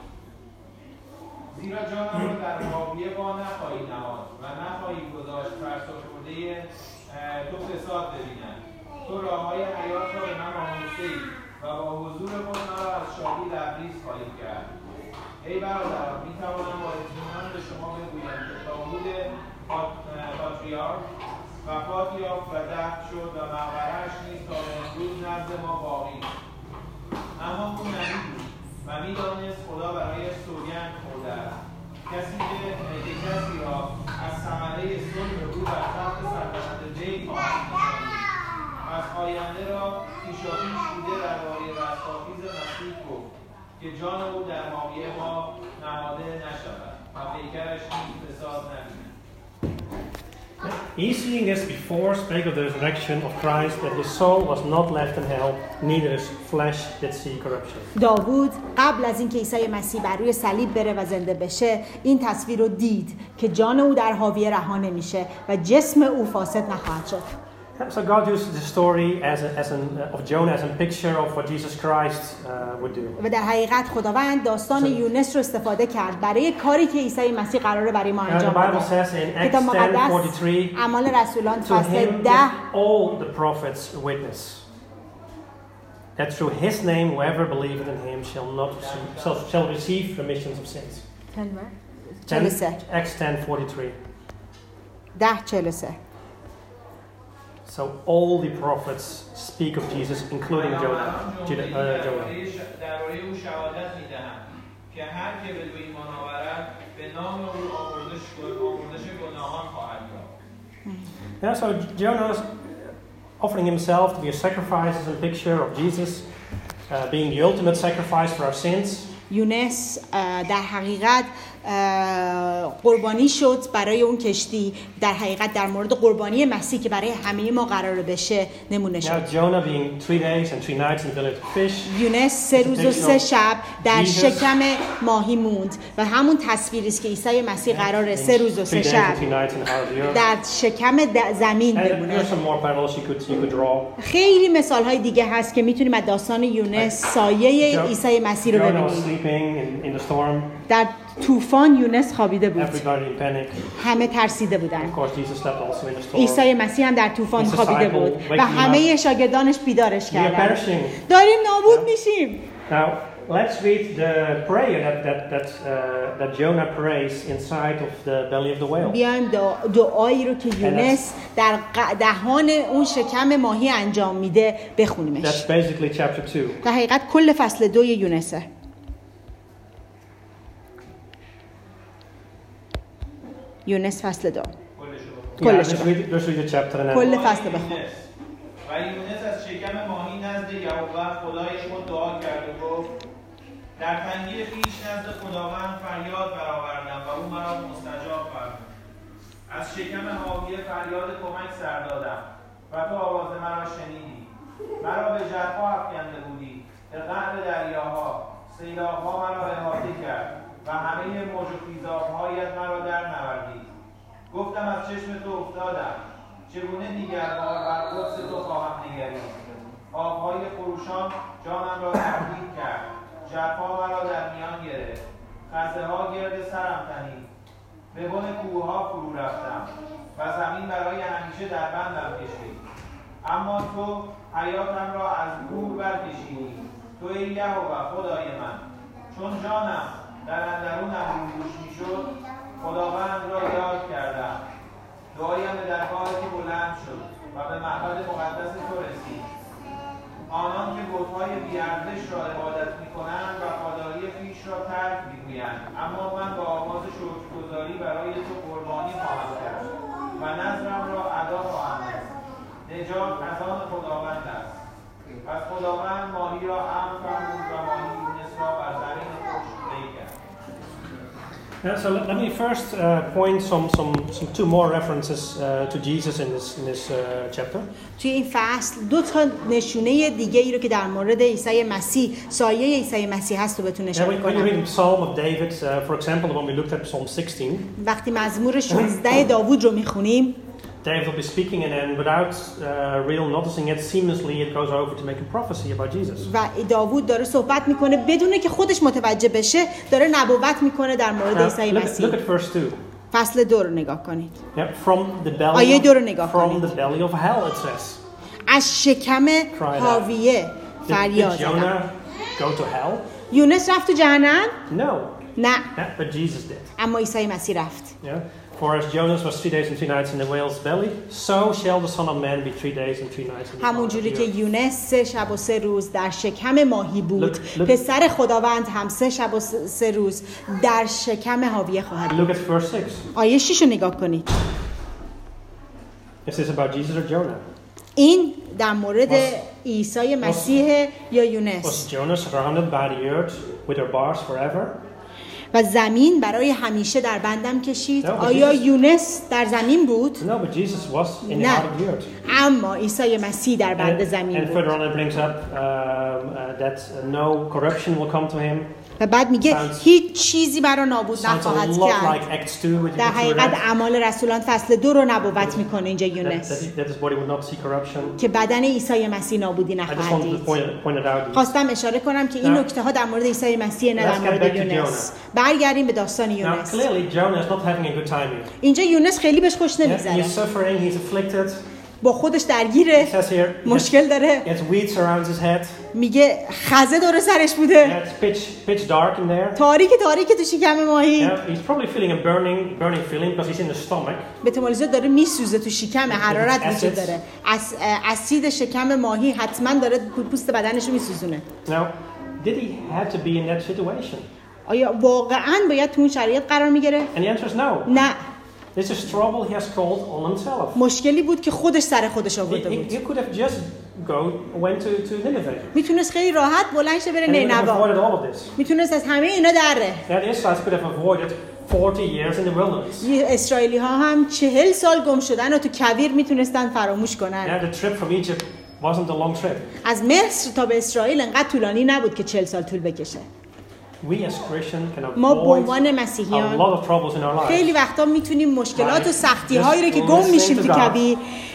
[SPEAKER 3] زیرا جانم را در حاویه وا نخواهی نهاد و نخواهی گذاشت فرسوخورده تو فساد ببینم. تو راههای حیات را به من آموخته‌ای و با حضور خود مرا از شادی لبریز خواهی کرد. ای برادران، میتوانم با اطمینان به شما بگویم که داوود پاتریارک وفات یافت و دفن شد و مقبره‌اش نیز تا به امروز نزد ما باقی است. اما او نمی‌دید و می‌دانست خدا برایش سوگند خورده است. کسی را از ثمره صلح او بر تخت سلطنت وی خواهد نشانید. از آینده را پیشاپیش بوده درباره رستاخیز مسیح گفت که جان او در مایه ما نهاده نشود و پیکرش نیز فساد نبیند.
[SPEAKER 1] He, seeing this before, spake of the resurrection of Christ, that his soul was not left in hell, neither his flesh did see corruption.
[SPEAKER 2] داوود قبل از اینکه عیسی مسیح بر روی صلیب بره و زنده بشه این تصویر رو دید که جان او در حاویه رها نمیشه و جسم او فاسد نخواهد شد.
[SPEAKER 1] So God used the story of Jonah as a picture of what Jesus Christ would do.
[SPEAKER 2] و در حقیقت خداوند داستان یونس رو استفاده کرد برای کاری که عیسی مسیح قراره برای ما انجام بده.
[SPEAKER 1] The Bible says in
[SPEAKER 2] کتاب
[SPEAKER 1] Acts
[SPEAKER 2] مقدس
[SPEAKER 1] 10:43,
[SPEAKER 2] اعمال رسولان
[SPEAKER 1] to
[SPEAKER 2] فصل
[SPEAKER 1] him
[SPEAKER 2] 10
[SPEAKER 1] all the prophets witness that through his name whoever believeth in him shall receive remissions of sins.
[SPEAKER 2] 43
[SPEAKER 1] Acts 10:43.
[SPEAKER 2] 10:43
[SPEAKER 1] So all the prophets speak of Jesus, including Jonah.
[SPEAKER 3] درباره او شهادت می‌دهند که هر که به او ایمان آورد به نام او آمرزش گناهان خواهد یافت.
[SPEAKER 1] Yeah, so Jonah is offering himself to be a sacrifice as a picture of Jesus being the ultimate sacrifice for our sins.
[SPEAKER 2] یونس در حقیقت قربانی شد برای اون کشتی، در حقیقت در مورد قربانی مسیح که برای همه ما قرار بشه نمونه شد.
[SPEAKER 1] Jonah being 3 days and 3 nights in the belly of fish.
[SPEAKER 2] یونس 3 روز و 3 شب در شکم ماهی موند و همون تصویری است که عیسی مسیح قراره 3 روز و 3 شب در شکم زمین بمونه. خیلی مثال های دیگه هست که میتونیم از داستان یونس سایه عیسی مسیح رو ببینیم. در طوفان یونس خوابیده بود. همه ترسیده بودن. عیسی مسیح هم در طوفان خوابیده بود و همه شاگردانش بیدارش کردند. داریم نابود میشیم.
[SPEAKER 1] Now let's read the prayer that Jonah prays inside of the belly of the whale.
[SPEAKER 2] بیایم دعایی رو که یونس در دهان اون شکم ماهی انجام میده بخونیمش.
[SPEAKER 1] That's basically chapter 2.
[SPEAKER 2] در حقیقت کل فصل 2 یونسه. یونس فصل 2. کل فصل بخون.
[SPEAKER 3] و یونس از شکم ماهی نزد یهوه خدای خود دعا کرد و گفت در تنگی خویش نزد خداوند فریاد برآوردم و او مرا مستجاب فرمود. از شکم حاویه فریاد کمک سر دادم و تو آواز مرا شنیدی. مرا به ژرفا افکنده بودی، به قعر دریاها، سیلاب‌ها مرا احاطه کرد و همه موج و خیزاب‌هایت مرا در نوردید. گفتم از چشم تو افتادم، چگونه دیگر بار بر قدس تو خواهم نگرید. آب‌های خروشان جانم را تهدید کرد، ژرفا مرا در میان گرفت. خزه ها گرد سرم تنید، به بن کوه ها فرو رفتم و زمین برای همیشه در بندم کشید. اما تو حیاتم را از گور برکشیدی، تو ای یهوه خدای من. چون جانم در اندرونم روش میشد، خداوند را یاد کردم. دعایم به درگاه تو بلند شد و به معبد مقدس تو رسید. آنان که بت‌های بی‌ارزش را عبادت می‌کنند وفاداری خویش را ترک می‌گویند، اما من با آواز شکرگزاری برای تو قربانی خواهم کرد و نذرم را ادا خواهم کرد. نجات از آن خداوند است. پس خداوند ماهی را امر فرمود و ماهی یونس را بر زمین خشک ری کرد.
[SPEAKER 1] So let me first point some two more references to Jesus in this chapter.
[SPEAKER 2] توی این فصل دو تا نشونه دیگه ای رو که در مورد عیسی مسیح، سایه عیسی مسیح هست رو بهتون اشاره
[SPEAKER 1] When you
[SPEAKER 2] کنم.
[SPEAKER 1] read Psalm of David, for example, when we looked at Psalm 16,
[SPEAKER 2] وقتی مزمور 16 داوود رو میخونیم،
[SPEAKER 1] David will be speaking and then without real noticing it, seamlessly it goes over to make a prophecy about Jesus.
[SPEAKER 2] و داوود داره صحبت میکنه بدون که خودش متوجه بشه، داره نبوت میکنه در مورد عیسی مسیح.
[SPEAKER 1] Look at verse 2.
[SPEAKER 2] فصل 2 رو نگاه کنید.
[SPEAKER 1] Yeah, from the belly
[SPEAKER 2] آیه 2 رو نگاه
[SPEAKER 1] from
[SPEAKER 2] کنید.
[SPEAKER 1] the belly of hell it says.
[SPEAKER 2] از شکم هاویه فریاد
[SPEAKER 1] Did Jonah
[SPEAKER 2] زدم.
[SPEAKER 1] go to hell?
[SPEAKER 2] یونس رفت تو جهنم؟
[SPEAKER 1] No.
[SPEAKER 2] نه.
[SPEAKER 1] Yeah, but Jesus did.
[SPEAKER 2] اما عیسی مسیح رفت.
[SPEAKER 1] Yeah. For as Jonas was 3 days and 3 nights in the whale's belly, so shall the Son of Man be 3 days and 3 nights in the
[SPEAKER 2] همون
[SPEAKER 1] belly of
[SPEAKER 2] جوری
[SPEAKER 1] the
[SPEAKER 2] که
[SPEAKER 1] earth.
[SPEAKER 2] یونس 3 شب و 3 روز در شکم ماهی بود،
[SPEAKER 1] Look.
[SPEAKER 2] پسر خداوند هم 3 شب و 3 روز در شکم هاویه خواهد بود.
[SPEAKER 1] Look at verse 6.
[SPEAKER 2] آیه 6 رو نگاه کنید.
[SPEAKER 1] Is this about Jesus or Jonah?
[SPEAKER 2] این در مورد عیسی مسیح یا یونس.
[SPEAKER 1] Was Jonas surrounded by the earth with her bars forever?
[SPEAKER 2] و زمین برای همیشه در بندم کشید.
[SPEAKER 1] No, but
[SPEAKER 2] آیا
[SPEAKER 1] Jesus-
[SPEAKER 2] یونس در زمین بود؟
[SPEAKER 1] No, but Jesus was in the
[SPEAKER 2] نه.
[SPEAKER 1] heart of the earth.
[SPEAKER 2] اما عیسی مسیح در بند زمین
[SPEAKER 1] And
[SPEAKER 2] بود.
[SPEAKER 1] further on it brings up that no corruption will come to him.
[SPEAKER 2] و بعد میگه
[SPEAKER 1] Sounds-
[SPEAKER 2] هیچ چیزی برای نابود
[SPEAKER 1] Sounds a
[SPEAKER 2] نخواهد
[SPEAKER 1] lot
[SPEAKER 2] کرد.
[SPEAKER 1] like Acts 2, which
[SPEAKER 2] در
[SPEAKER 1] you can see
[SPEAKER 2] حقیقت
[SPEAKER 1] that.
[SPEAKER 2] اعمال رسولان فصل 2 رو نبوت میکنه اینجا یونس،
[SPEAKER 1] That his body would not see corruption.
[SPEAKER 2] که بدن عیسی مسیح نابودی
[SPEAKER 1] I just
[SPEAKER 2] نخواهد
[SPEAKER 1] wanted to
[SPEAKER 2] دید.
[SPEAKER 1] point it out.
[SPEAKER 2] خواستم اشاره کنم که این
[SPEAKER 1] Now-
[SPEAKER 2] نکته ها در مورد عیسی مسیح نه در
[SPEAKER 1] Let's get
[SPEAKER 2] مورد
[SPEAKER 1] back to
[SPEAKER 2] یونس. برگردیم به داستان
[SPEAKER 1] Now,
[SPEAKER 2] یونس.
[SPEAKER 1] clearly, Jonah is not having a good time here.
[SPEAKER 2] اینجا یونس خیلی بهش خوش
[SPEAKER 1] Yeah,
[SPEAKER 2] نمیگذره،
[SPEAKER 1] he's suffering, he's afflicted.
[SPEAKER 2] با خودش
[SPEAKER 1] It
[SPEAKER 2] درگیره،
[SPEAKER 1] says here,
[SPEAKER 2] مشکل داره.
[SPEAKER 1] he has weeds around his head.
[SPEAKER 2] میگه خزه دور سرش بوده،
[SPEAKER 1] Yeah, it's pitch dark in there.
[SPEAKER 2] تاریک تو شکم ماهی.
[SPEAKER 1] Yeah, he's probably feeling a burning feeling because he's in the stomach.
[SPEAKER 2] به احتمال زیاد داره میسوزه تو شکم، حرارت
[SPEAKER 1] Acids.
[SPEAKER 2] وجود داره. اسید شکم ماهی حتما داره پوست بدنش رو میسوزونه.
[SPEAKER 1] Now, did he have to be in that situation?
[SPEAKER 2] آیا واقعا باید تو اون شرایط قرار میگیره؟
[SPEAKER 1] And the answer is no.
[SPEAKER 2] نه.
[SPEAKER 1] This is trouble he has called on himself.
[SPEAKER 2] مشکلی بود که خودش سر خودش
[SPEAKER 1] He,
[SPEAKER 2] آورده بود.
[SPEAKER 1] he could have just went to Nineveh.
[SPEAKER 2] میتونست خیلی راحت بلند شه بره
[SPEAKER 1] And he would have
[SPEAKER 2] نینوا.
[SPEAKER 1] avoided all of this.
[SPEAKER 2] میتونست از همه اینا دره.
[SPEAKER 1] Yeah, the Israelites could have avoided 40 years in the wilderness.
[SPEAKER 2] اسرائیلی ها هم 40 سال گم شدن و تو کویر میتونستن فراموش کنن.
[SPEAKER 1] Yeah, the trip from Egypt wasn't a long trip.
[SPEAKER 2] از مصر تا به اسرائیل انقدر طولانی نبود که 40 سال طول بکشه.
[SPEAKER 1] We as Christians can
[SPEAKER 2] ما به
[SPEAKER 1] avoid
[SPEAKER 2] عنوان
[SPEAKER 1] a
[SPEAKER 2] مسیحیان
[SPEAKER 1] lot of troubles in our
[SPEAKER 2] خیلی
[SPEAKER 1] lives.
[SPEAKER 2] وقتا میتونیم مشکلات و
[SPEAKER 1] Right.
[SPEAKER 2] سختی هایی رو که
[SPEAKER 1] Just
[SPEAKER 2] گم
[SPEAKER 1] listening
[SPEAKER 2] میشیم
[SPEAKER 1] to
[SPEAKER 2] تو
[SPEAKER 1] God.
[SPEAKER 2] کویر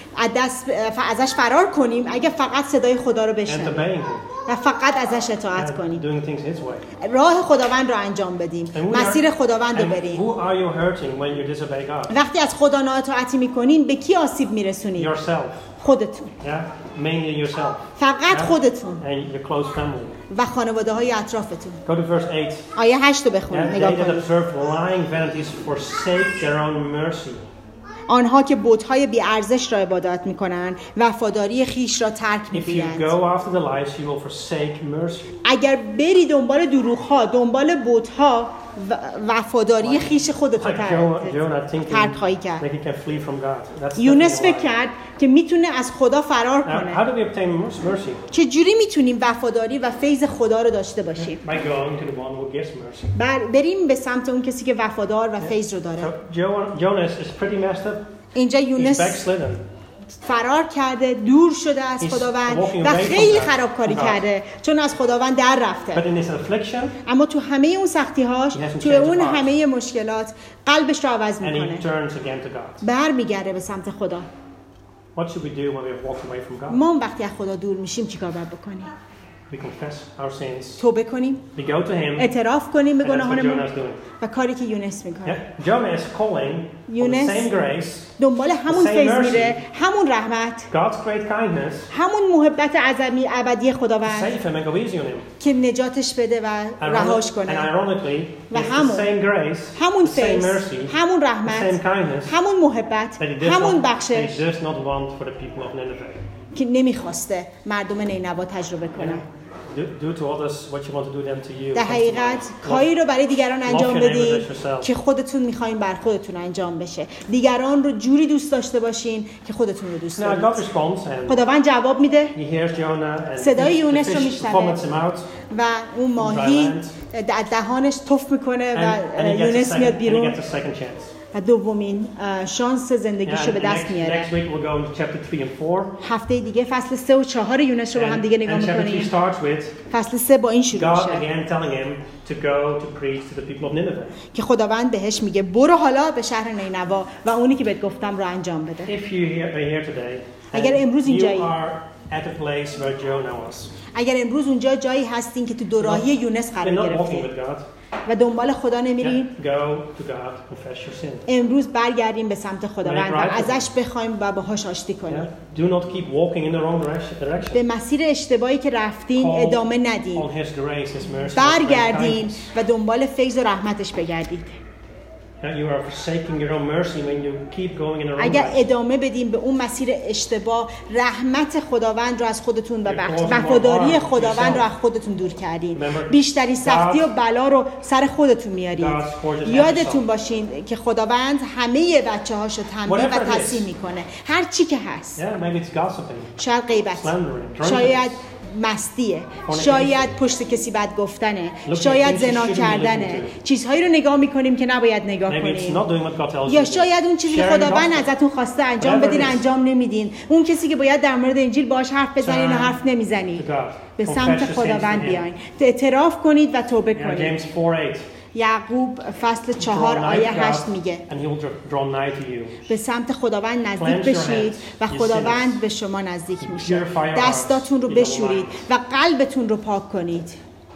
[SPEAKER 2] ازش فرار کنیم اگه فقط صدای خدا رو
[SPEAKER 1] And
[SPEAKER 2] بشنویم
[SPEAKER 1] obeying him.
[SPEAKER 2] و فقط ازش اطاعت
[SPEAKER 1] And
[SPEAKER 2] کنیم،
[SPEAKER 1] doing things his way.
[SPEAKER 2] راه خداوند رو انجام بدیم،
[SPEAKER 1] And
[SPEAKER 2] مسیر خداوند رو
[SPEAKER 1] and
[SPEAKER 2] بریم.
[SPEAKER 1] who are you hurting when you disobey God?
[SPEAKER 2] وقتی از خدا نااطاعتی میکنین به کی آسیب میرسونید؟
[SPEAKER 1] Yourself.
[SPEAKER 2] خودتون،
[SPEAKER 1] Yeah, mainly yourself.
[SPEAKER 2] فقط
[SPEAKER 1] Yeah.
[SPEAKER 2] خودتون
[SPEAKER 1] And your close family.
[SPEAKER 2] و خانواده های اطرافتون.
[SPEAKER 1] Go to verse 8.
[SPEAKER 2] آیه 8 رو
[SPEAKER 1] Yeah,
[SPEAKER 2] بخونید،
[SPEAKER 1] they
[SPEAKER 2] نگاه
[SPEAKER 1] that
[SPEAKER 2] کنید.
[SPEAKER 1] observe lying vanities forsake their own mercy.
[SPEAKER 2] آنها که بت‌های بی‌ارزش را عبادت می‌کنند وفاداری خیش را ترک
[SPEAKER 1] If you
[SPEAKER 2] می‌گویند.
[SPEAKER 1] go after the lies, you will forsake mercy.
[SPEAKER 2] اگر بری دنبال دروغ‌ها، دنبال بت‌ها، وفاداری خیش خودت رو
[SPEAKER 1] Like Jonah
[SPEAKER 2] ترک خواهی کرد.
[SPEAKER 1] thinking he can flee from God. That's
[SPEAKER 2] یونس
[SPEAKER 1] definitely a
[SPEAKER 2] فکر
[SPEAKER 1] lie.
[SPEAKER 2] کرد که میتونه از خدا فرار
[SPEAKER 1] Now, how
[SPEAKER 2] کنه.
[SPEAKER 1] do we obtain mercy?
[SPEAKER 2] چجوری میتونیم وفاداری و فیض خدا رو داشته باشیم؟
[SPEAKER 1] By going to the one who gives mercy.
[SPEAKER 2] بریم به سمت اون کسی که وفادار و فیض رو داره.
[SPEAKER 1] So Jonas is pretty messed up.
[SPEAKER 2] اینجا
[SPEAKER 1] He's
[SPEAKER 2] یونس
[SPEAKER 1] backslidden.
[SPEAKER 2] فرار کرده، دور شده از
[SPEAKER 1] He's
[SPEAKER 2] خداوند
[SPEAKER 1] walking
[SPEAKER 2] و
[SPEAKER 1] away from
[SPEAKER 2] خیلی
[SPEAKER 1] God.
[SPEAKER 2] خرابکاری
[SPEAKER 1] God.
[SPEAKER 2] کرده چون از خداوند در
[SPEAKER 1] But
[SPEAKER 2] رفته.
[SPEAKER 1] in his affliction,
[SPEAKER 2] اما تو همه اون سختی‌هاش،
[SPEAKER 1] He hasn't
[SPEAKER 2] تو
[SPEAKER 1] changed
[SPEAKER 2] اون
[SPEAKER 1] his heart.
[SPEAKER 2] همه مشکلات قلبش رو عوض
[SPEAKER 1] and he
[SPEAKER 2] میکنه،
[SPEAKER 1] turns again to God.
[SPEAKER 2] برمیگرده به سمت خدا.
[SPEAKER 1] What should we do when we have walked away from God?
[SPEAKER 2] ما وقتی از خدا دور میشیم چیکار باید بکنیم؟
[SPEAKER 1] We confess our sins.
[SPEAKER 2] توبه کنیم،
[SPEAKER 1] We go to him.
[SPEAKER 2] اعتراف کنیم به
[SPEAKER 1] And that's what
[SPEAKER 2] گناهانمون
[SPEAKER 1] Jonah is doing.
[SPEAKER 2] و کاری که یونس میکنه.
[SPEAKER 1] Yeah? Jonah is calling on the
[SPEAKER 2] یونس
[SPEAKER 1] same grace,
[SPEAKER 2] دنبال همون
[SPEAKER 1] the same
[SPEAKER 2] فیض
[SPEAKER 1] mercy.
[SPEAKER 2] میره، همون رحمت،
[SPEAKER 1] God's great kindness,
[SPEAKER 2] همون محبت عظیمی ابدی
[SPEAKER 1] to
[SPEAKER 2] خداوند
[SPEAKER 1] save him and go easy on him.
[SPEAKER 2] که نجاتش بده و رهاش
[SPEAKER 1] And
[SPEAKER 2] کنه.
[SPEAKER 1] ironically,
[SPEAKER 2] و
[SPEAKER 1] it's the
[SPEAKER 2] همون
[SPEAKER 1] same grace,
[SPEAKER 2] همون
[SPEAKER 1] the same
[SPEAKER 2] فیض،
[SPEAKER 1] mercy,
[SPEAKER 2] همون
[SPEAKER 1] the same
[SPEAKER 2] رحمت،
[SPEAKER 1] kindness
[SPEAKER 2] همون محبت،
[SPEAKER 1] that he
[SPEAKER 2] همون
[SPEAKER 1] does
[SPEAKER 2] بخشش
[SPEAKER 1] not want for the people of Nineveh.
[SPEAKER 2] که نمیخواسته مردم نینوا تجربه کنن.
[SPEAKER 1] Do to others what you want to do them to you.
[SPEAKER 2] در حقیقت کاری رو برای دیگران انجام
[SPEAKER 1] Love your neighbor
[SPEAKER 2] بدین
[SPEAKER 1] as yourself.
[SPEAKER 2] که خودتون میخواین بر خودتون انجام بشه. دیگران رو جوری دوست داشته باشین که خودتون رو دوست
[SPEAKER 1] Now God
[SPEAKER 2] دارید.
[SPEAKER 1] responds and
[SPEAKER 2] خداوند جواب میده
[SPEAKER 1] he hears Jonah and
[SPEAKER 2] صدای
[SPEAKER 1] the
[SPEAKER 2] یونس رو
[SPEAKER 1] fish
[SPEAKER 2] میشنوه
[SPEAKER 1] vomits him out.
[SPEAKER 2] و اون ماهی در دهانش تف میکنه و
[SPEAKER 1] And he
[SPEAKER 2] یونس میاد
[SPEAKER 1] gets
[SPEAKER 2] بیرون
[SPEAKER 1] a second chance.
[SPEAKER 2] و دومین شانس
[SPEAKER 1] Yeah,
[SPEAKER 2] زندگیشو به
[SPEAKER 1] and
[SPEAKER 2] دست میاره.
[SPEAKER 1] next week we'll go into chapter 3 and 4.
[SPEAKER 2] هفته دیگه فصل 3 و 4 یونس رو با هم دیگه نگاه
[SPEAKER 1] And chapter 3
[SPEAKER 2] میکنیم.
[SPEAKER 1] starts with
[SPEAKER 2] فصل 3 با این شروع
[SPEAKER 1] God
[SPEAKER 2] میشه
[SPEAKER 1] again telling him to go to preach to the people of Nineveh.
[SPEAKER 2] که خداوند بهش میگه برو حالا به شهر نینوا و اونی که بهت گفتم رو انجام بده.
[SPEAKER 1] If you are here today
[SPEAKER 2] اگر امروز
[SPEAKER 1] and
[SPEAKER 2] اینجایی،
[SPEAKER 1] you are at the place where Jonah was,
[SPEAKER 2] اگر امروز اونجا جایی هستین که تو دوراهی یونس
[SPEAKER 1] you're
[SPEAKER 2] قرار
[SPEAKER 1] not walking
[SPEAKER 2] گرفتین
[SPEAKER 1] with God,
[SPEAKER 2] و دنبال خدا نمیرین،
[SPEAKER 1] go to God, confess your sin.
[SPEAKER 2] امروز برگردیم به سمت خداوند و
[SPEAKER 1] Right.
[SPEAKER 2] ازش بخوایم و باهاش آشتی کنیم.
[SPEAKER 1] Yeah? Do not keep walking in the wrong direction.
[SPEAKER 2] به مسیر اشتباهی که رفتین
[SPEAKER 1] Call
[SPEAKER 2] ادامه ندین.
[SPEAKER 1] on His grace, His mercy, His great
[SPEAKER 2] برگردین
[SPEAKER 1] kindness.
[SPEAKER 2] و دنبال فیض و رحمتش بگردید.
[SPEAKER 1] You are forsaking your own mercy when you keep going in the wrong
[SPEAKER 2] اگر
[SPEAKER 1] direction.
[SPEAKER 2] ادامه بدیم به اون مسیر اشتباه، رحمت خداوند رو از خودتون
[SPEAKER 1] You're
[SPEAKER 2] ببخشید،
[SPEAKER 1] causing more
[SPEAKER 2] وفاداری
[SPEAKER 1] harm to
[SPEAKER 2] خداوند رو
[SPEAKER 1] yourself.
[SPEAKER 2] از خودتون دور کردین.
[SPEAKER 1] Remember,
[SPEAKER 2] بیشترین سختی و
[SPEAKER 1] God-
[SPEAKER 2] بلا رو سر خودتون میارید.
[SPEAKER 1] God scourges
[SPEAKER 2] یادتون
[SPEAKER 1] every
[SPEAKER 2] باشین که خداوند همه بچه‌هاشو تنبیه
[SPEAKER 1] Whatever
[SPEAKER 2] و
[SPEAKER 1] it is.
[SPEAKER 2] تحسین میکنه. هر چی که هست.
[SPEAKER 1] Yeah, maybe it's gossiping,
[SPEAKER 2] شاید غیبت،
[SPEAKER 1] slandering,
[SPEAKER 2] شاید
[SPEAKER 1] drunkenness.
[SPEAKER 2] مستیه،
[SPEAKER 1] Fornication.
[SPEAKER 2] شاید پشت کسی بد گفتنه،
[SPEAKER 1] Looking at
[SPEAKER 2] شاید
[SPEAKER 1] things you
[SPEAKER 2] زنا
[SPEAKER 1] shouldn't be
[SPEAKER 2] کردنه،
[SPEAKER 1] looking to.
[SPEAKER 2] چیزهایی رو نگاه میکنیم که نباید نگاه
[SPEAKER 1] Maybe it's
[SPEAKER 2] کنیم.
[SPEAKER 1] not doing what God tells you
[SPEAKER 2] یا
[SPEAKER 1] to do.
[SPEAKER 2] شاید اون چیزی که
[SPEAKER 1] Sharing
[SPEAKER 2] خداوند
[SPEAKER 1] gospel.
[SPEAKER 2] ازتون خواسته انجام
[SPEAKER 1] Whatever
[SPEAKER 2] بدین
[SPEAKER 1] it is.
[SPEAKER 2] انجام نمیدین. اون کسی که باید در مورد انجیل باهاش حرف بزنین و
[SPEAKER 1] Turn
[SPEAKER 2] حرف نمیزنید.
[SPEAKER 1] to God.
[SPEAKER 2] به
[SPEAKER 1] Confess
[SPEAKER 2] سمت
[SPEAKER 1] your sins to
[SPEAKER 2] خداوند
[SPEAKER 1] him.
[SPEAKER 2] بیاین، اعتراف کنید و توبه
[SPEAKER 1] Yeah,
[SPEAKER 2] کنید.
[SPEAKER 1] James 4:8.
[SPEAKER 2] یعقوب فصل
[SPEAKER 1] Draw
[SPEAKER 2] 4
[SPEAKER 1] nigh
[SPEAKER 2] آیه
[SPEAKER 1] to
[SPEAKER 2] 8
[SPEAKER 1] God,
[SPEAKER 2] میگه
[SPEAKER 1] and He will draw nigh to you.
[SPEAKER 2] به سمت خداوند نزدیک
[SPEAKER 1] Cleanse your
[SPEAKER 2] بشید
[SPEAKER 1] hands,
[SPEAKER 2] و
[SPEAKER 1] you
[SPEAKER 2] خداوند
[SPEAKER 1] sinners.
[SPEAKER 2] به شما نزدیک میشه.
[SPEAKER 1] Purify your
[SPEAKER 2] دستاتون رو
[SPEAKER 1] hearts, you
[SPEAKER 2] بشورید
[SPEAKER 1] double-minded.
[SPEAKER 2] و قلبتون رو پاک کنید.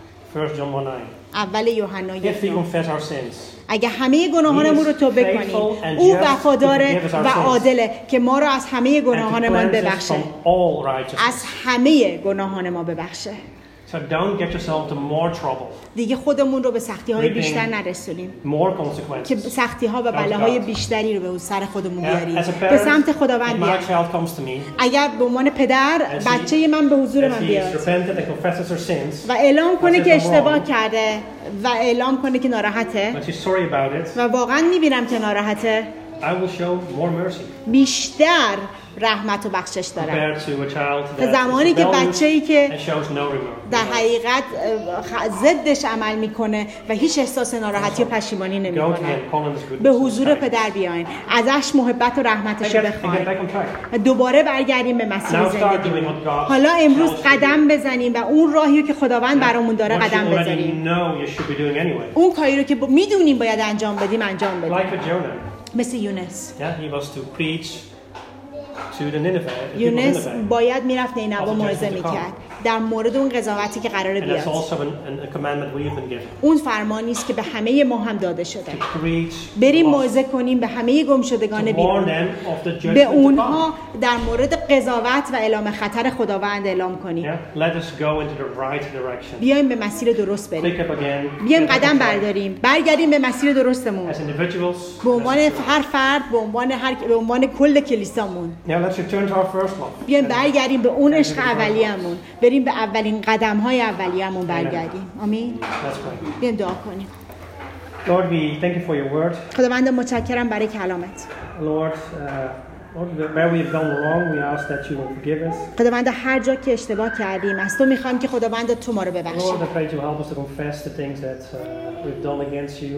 [SPEAKER 1] 1 John 1:9.
[SPEAKER 2] اول یوحنا
[SPEAKER 1] If we
[SPEAKER 2] 1:9.
[SPEAKER 1] confess our sins,
[SPEAKER 2] اگه همه گناهانمون رو توبه کنیم،
[SPEAKER 1] faithful and
[SPEAKER 2] او
[SPEAKER 1] just to
[SPEAKER 2] وفاداره
[SPEAKER 1] forgive us our
[SPEAKER 2] و
[SPEAKER 1] sins.
[SPEAKER 2] عادله که ما رو از همه
[SPEAKER 1] and to
[SPEAKER 2] گناهانمان
[SPEAKER 1] cleanse us
[SPEAKER 2] ببخشه،
[SPEAKER 1] from all righteousness.
[SPEAKER 2] از همه گناهان ما ببخشه.
[SPEAKER 1] So don't get yourself into more trouble,
[SPEAKER 2] دیگه خودمون رو به سختی‌های
[SPEAKER 1] Reaping
[SPEAKER 2] بیشتر نرسونیم
[SPEAKER 1] more
[SPEAKER 2] که
[SPEAKER 1] consequences.
[SPEAKER 2] سختی‌ها و بلاهای بیشتری رو به اون سر خودمون بیاریم.
[SPEAKER 1] As a
[SPEAKER 2] به سمت
[SPEAKER 1] parent,
[SPEAKER 2] خداوند
[SPEAKER 1] if my
[SPEAKER 2] بیایم.
[SPEAKER 1] child comes to me,
[SPEAKER 2] اگر به عنوان پدر
[SPEAKER 1] As he-
[SPEAKER 2] بچه من به حضور
[SPEAKER 1] as
[SPEAKER 2] من
[SPEAKER 1] he is
[SPEAKER 2] بیاد
[SPEAKER 1] repented and confesses her sins,
[SPEAKER 2] و اعلام کنه
[SPEAKER 1] says
[SPEAKER 2] که
[SPEAKER 1] I'm
[SPEAKER 2] اشتباه
[SPEAKER 1] wrong,
[SPEAKER 2] کرده و اعلام کنه که ناراحته
[SPEAKER 1] when she's sorry about it,
[SPEAKER 2] و واقعا میبینم که ناراحته،
[SPEAKER 1] I will show more mercy
[SPEAKER 2] بیشتر رحمت و بخشش دارم.
[SPEAKER 1] compared to a child
[SPEAKER 2] تا
[SPEAKER 1] that
[SPEAKER 2] زمانی
[SPEAKER 1] is
[SPEAKER 2] که
[SPEAKER 1] rebellious
[SPEAKER 2] بچه‌ای که
[SPEAKER 1] and shows no remorse.
[SPEAKER 2] در حقیقت ضدش عمل میکنه و هیچ احساس ناراحتی و پشیمانی
[SPEAKER 1] Go to
[SPEAKER 2] نمیکنه.
[SPEAKER 1] him, call him his
[SPEAKER 2] به
[SPEAKER 1] goodness.
[SPEAKER 2] حضور پدر بیاین، ازش محبت و
[SPEAKER 1] and
[SPEAKER 2] رحمتش رو
[SPEAKER 1] get
[SPEAKER 2] بخواین
[SPEAKER 1] back on track.
[SPEAKER 2] و دوباره برگردیم به مسیر
[SPEAKER 1] Now start
[SPEAKER 2] زندگی.
[SPEAKER 1] doing what God
[SPEAKER 2] حالا امروز
[SPEAKER 1] tells you to do.
[SPEAKER 2] قدم بزنیم و اون راهی رو که خداوند برامون داره
[SPEAKER 1] What you
[SPEAKER 2] قدم
[SPEAKER 1] already
[SPEAKER 2] بزنیم.
[SPEAKER 1] know you should be doing anyway.
[SPEAKER 2] اون کاری رو که میدونیم باید انجام بدیم انجام بدیم.
[SPEAKER 1] Like with Jonah.
[SPEAKER 2] مثل یونس.
[SPEAKER 1] Yeah, he was to preach to the Nineveh, the people of
[SPEAKER 2] یونس
[SPEAKER 1] Nineveh.
[SPEAKER 2] باید میرفت نینوا
[SPEAKER 1] Of the
[SPEAKER 2] موعظه
[SPEAKER 1] judgment to
[SPEAKER 2] میکرد در مورد اون قضاوتی که قراره
[SPEAKER 1] And that's
[SPEAKER 2] بیاد.
[SPEAKER 1] also a commandment we've been given.
[SPEAKER 2] اون فرمانی است که به همه ما هم داده شده.
[SPEAKER 1] To preach,
[SPEAKER 2] بریم
[SPEAKER 1] to
[SPEAKER 2] موعظه کنیم به همه گمشدگان
[SPEAKER 1] warn
[SPEAKER 2] بیرون.
[SPEAKER 1] them of the
[SPEAKER 2] به
[SPEAKER 1] judgment to
[SPEAKER 2] اونها
[SPEAKER 1] come.
[SPEAKER 2] در مورد قضاوت و اعلام خطر خداوند اعلام کنیم.
[SPEAKER 1] Yeah, let us go into the right direction.
[SPEAKER 2] بیایم به مسیر درست بریم.
[SPEAKER 1] Pick up again.
[SPEAKER 2] بیایم
[SPEAKER 1] get back
[SPEAKER 2] قدم
[SPEAKER 1] on track.
[SPEAKER 2] برداریم. برگردیم به مسیر درستمون.
[SPEAKER 1] As individuals.
[SPEAKER 2] به عنوان
[SPEAKER 1] as a
[SPEAKER 2] هر فرد، به عنوان کل کلیسامون.
[SPEAKER 1] church. Now let's return to our first love.
[SPEAKER 2] بیایم برگردیم به اون عشق اولیه‌مون. بریم به اولین قدم‌های اولیه‌مون برگردیم. آمین.
[SPEAKER 1] Let's pray.
[SPEAKER 2] بیایم دعا کنیم.
[SPEAKER 1] Lord, we thank you for your word.
[SPEAKER 2] خداوند متشکرم برای کلامت.
[SPEAKER 1] Lord, where we have gone wrong, we ask that you will forgive us.
[SPEAKER 2] خداوند هر جا که اشتباه کردیم از تو میخوام که خداوند تو ما رو ببخشی.
[SPEAKER 1] Lord, I pray to help us to confess the things that we've done against you.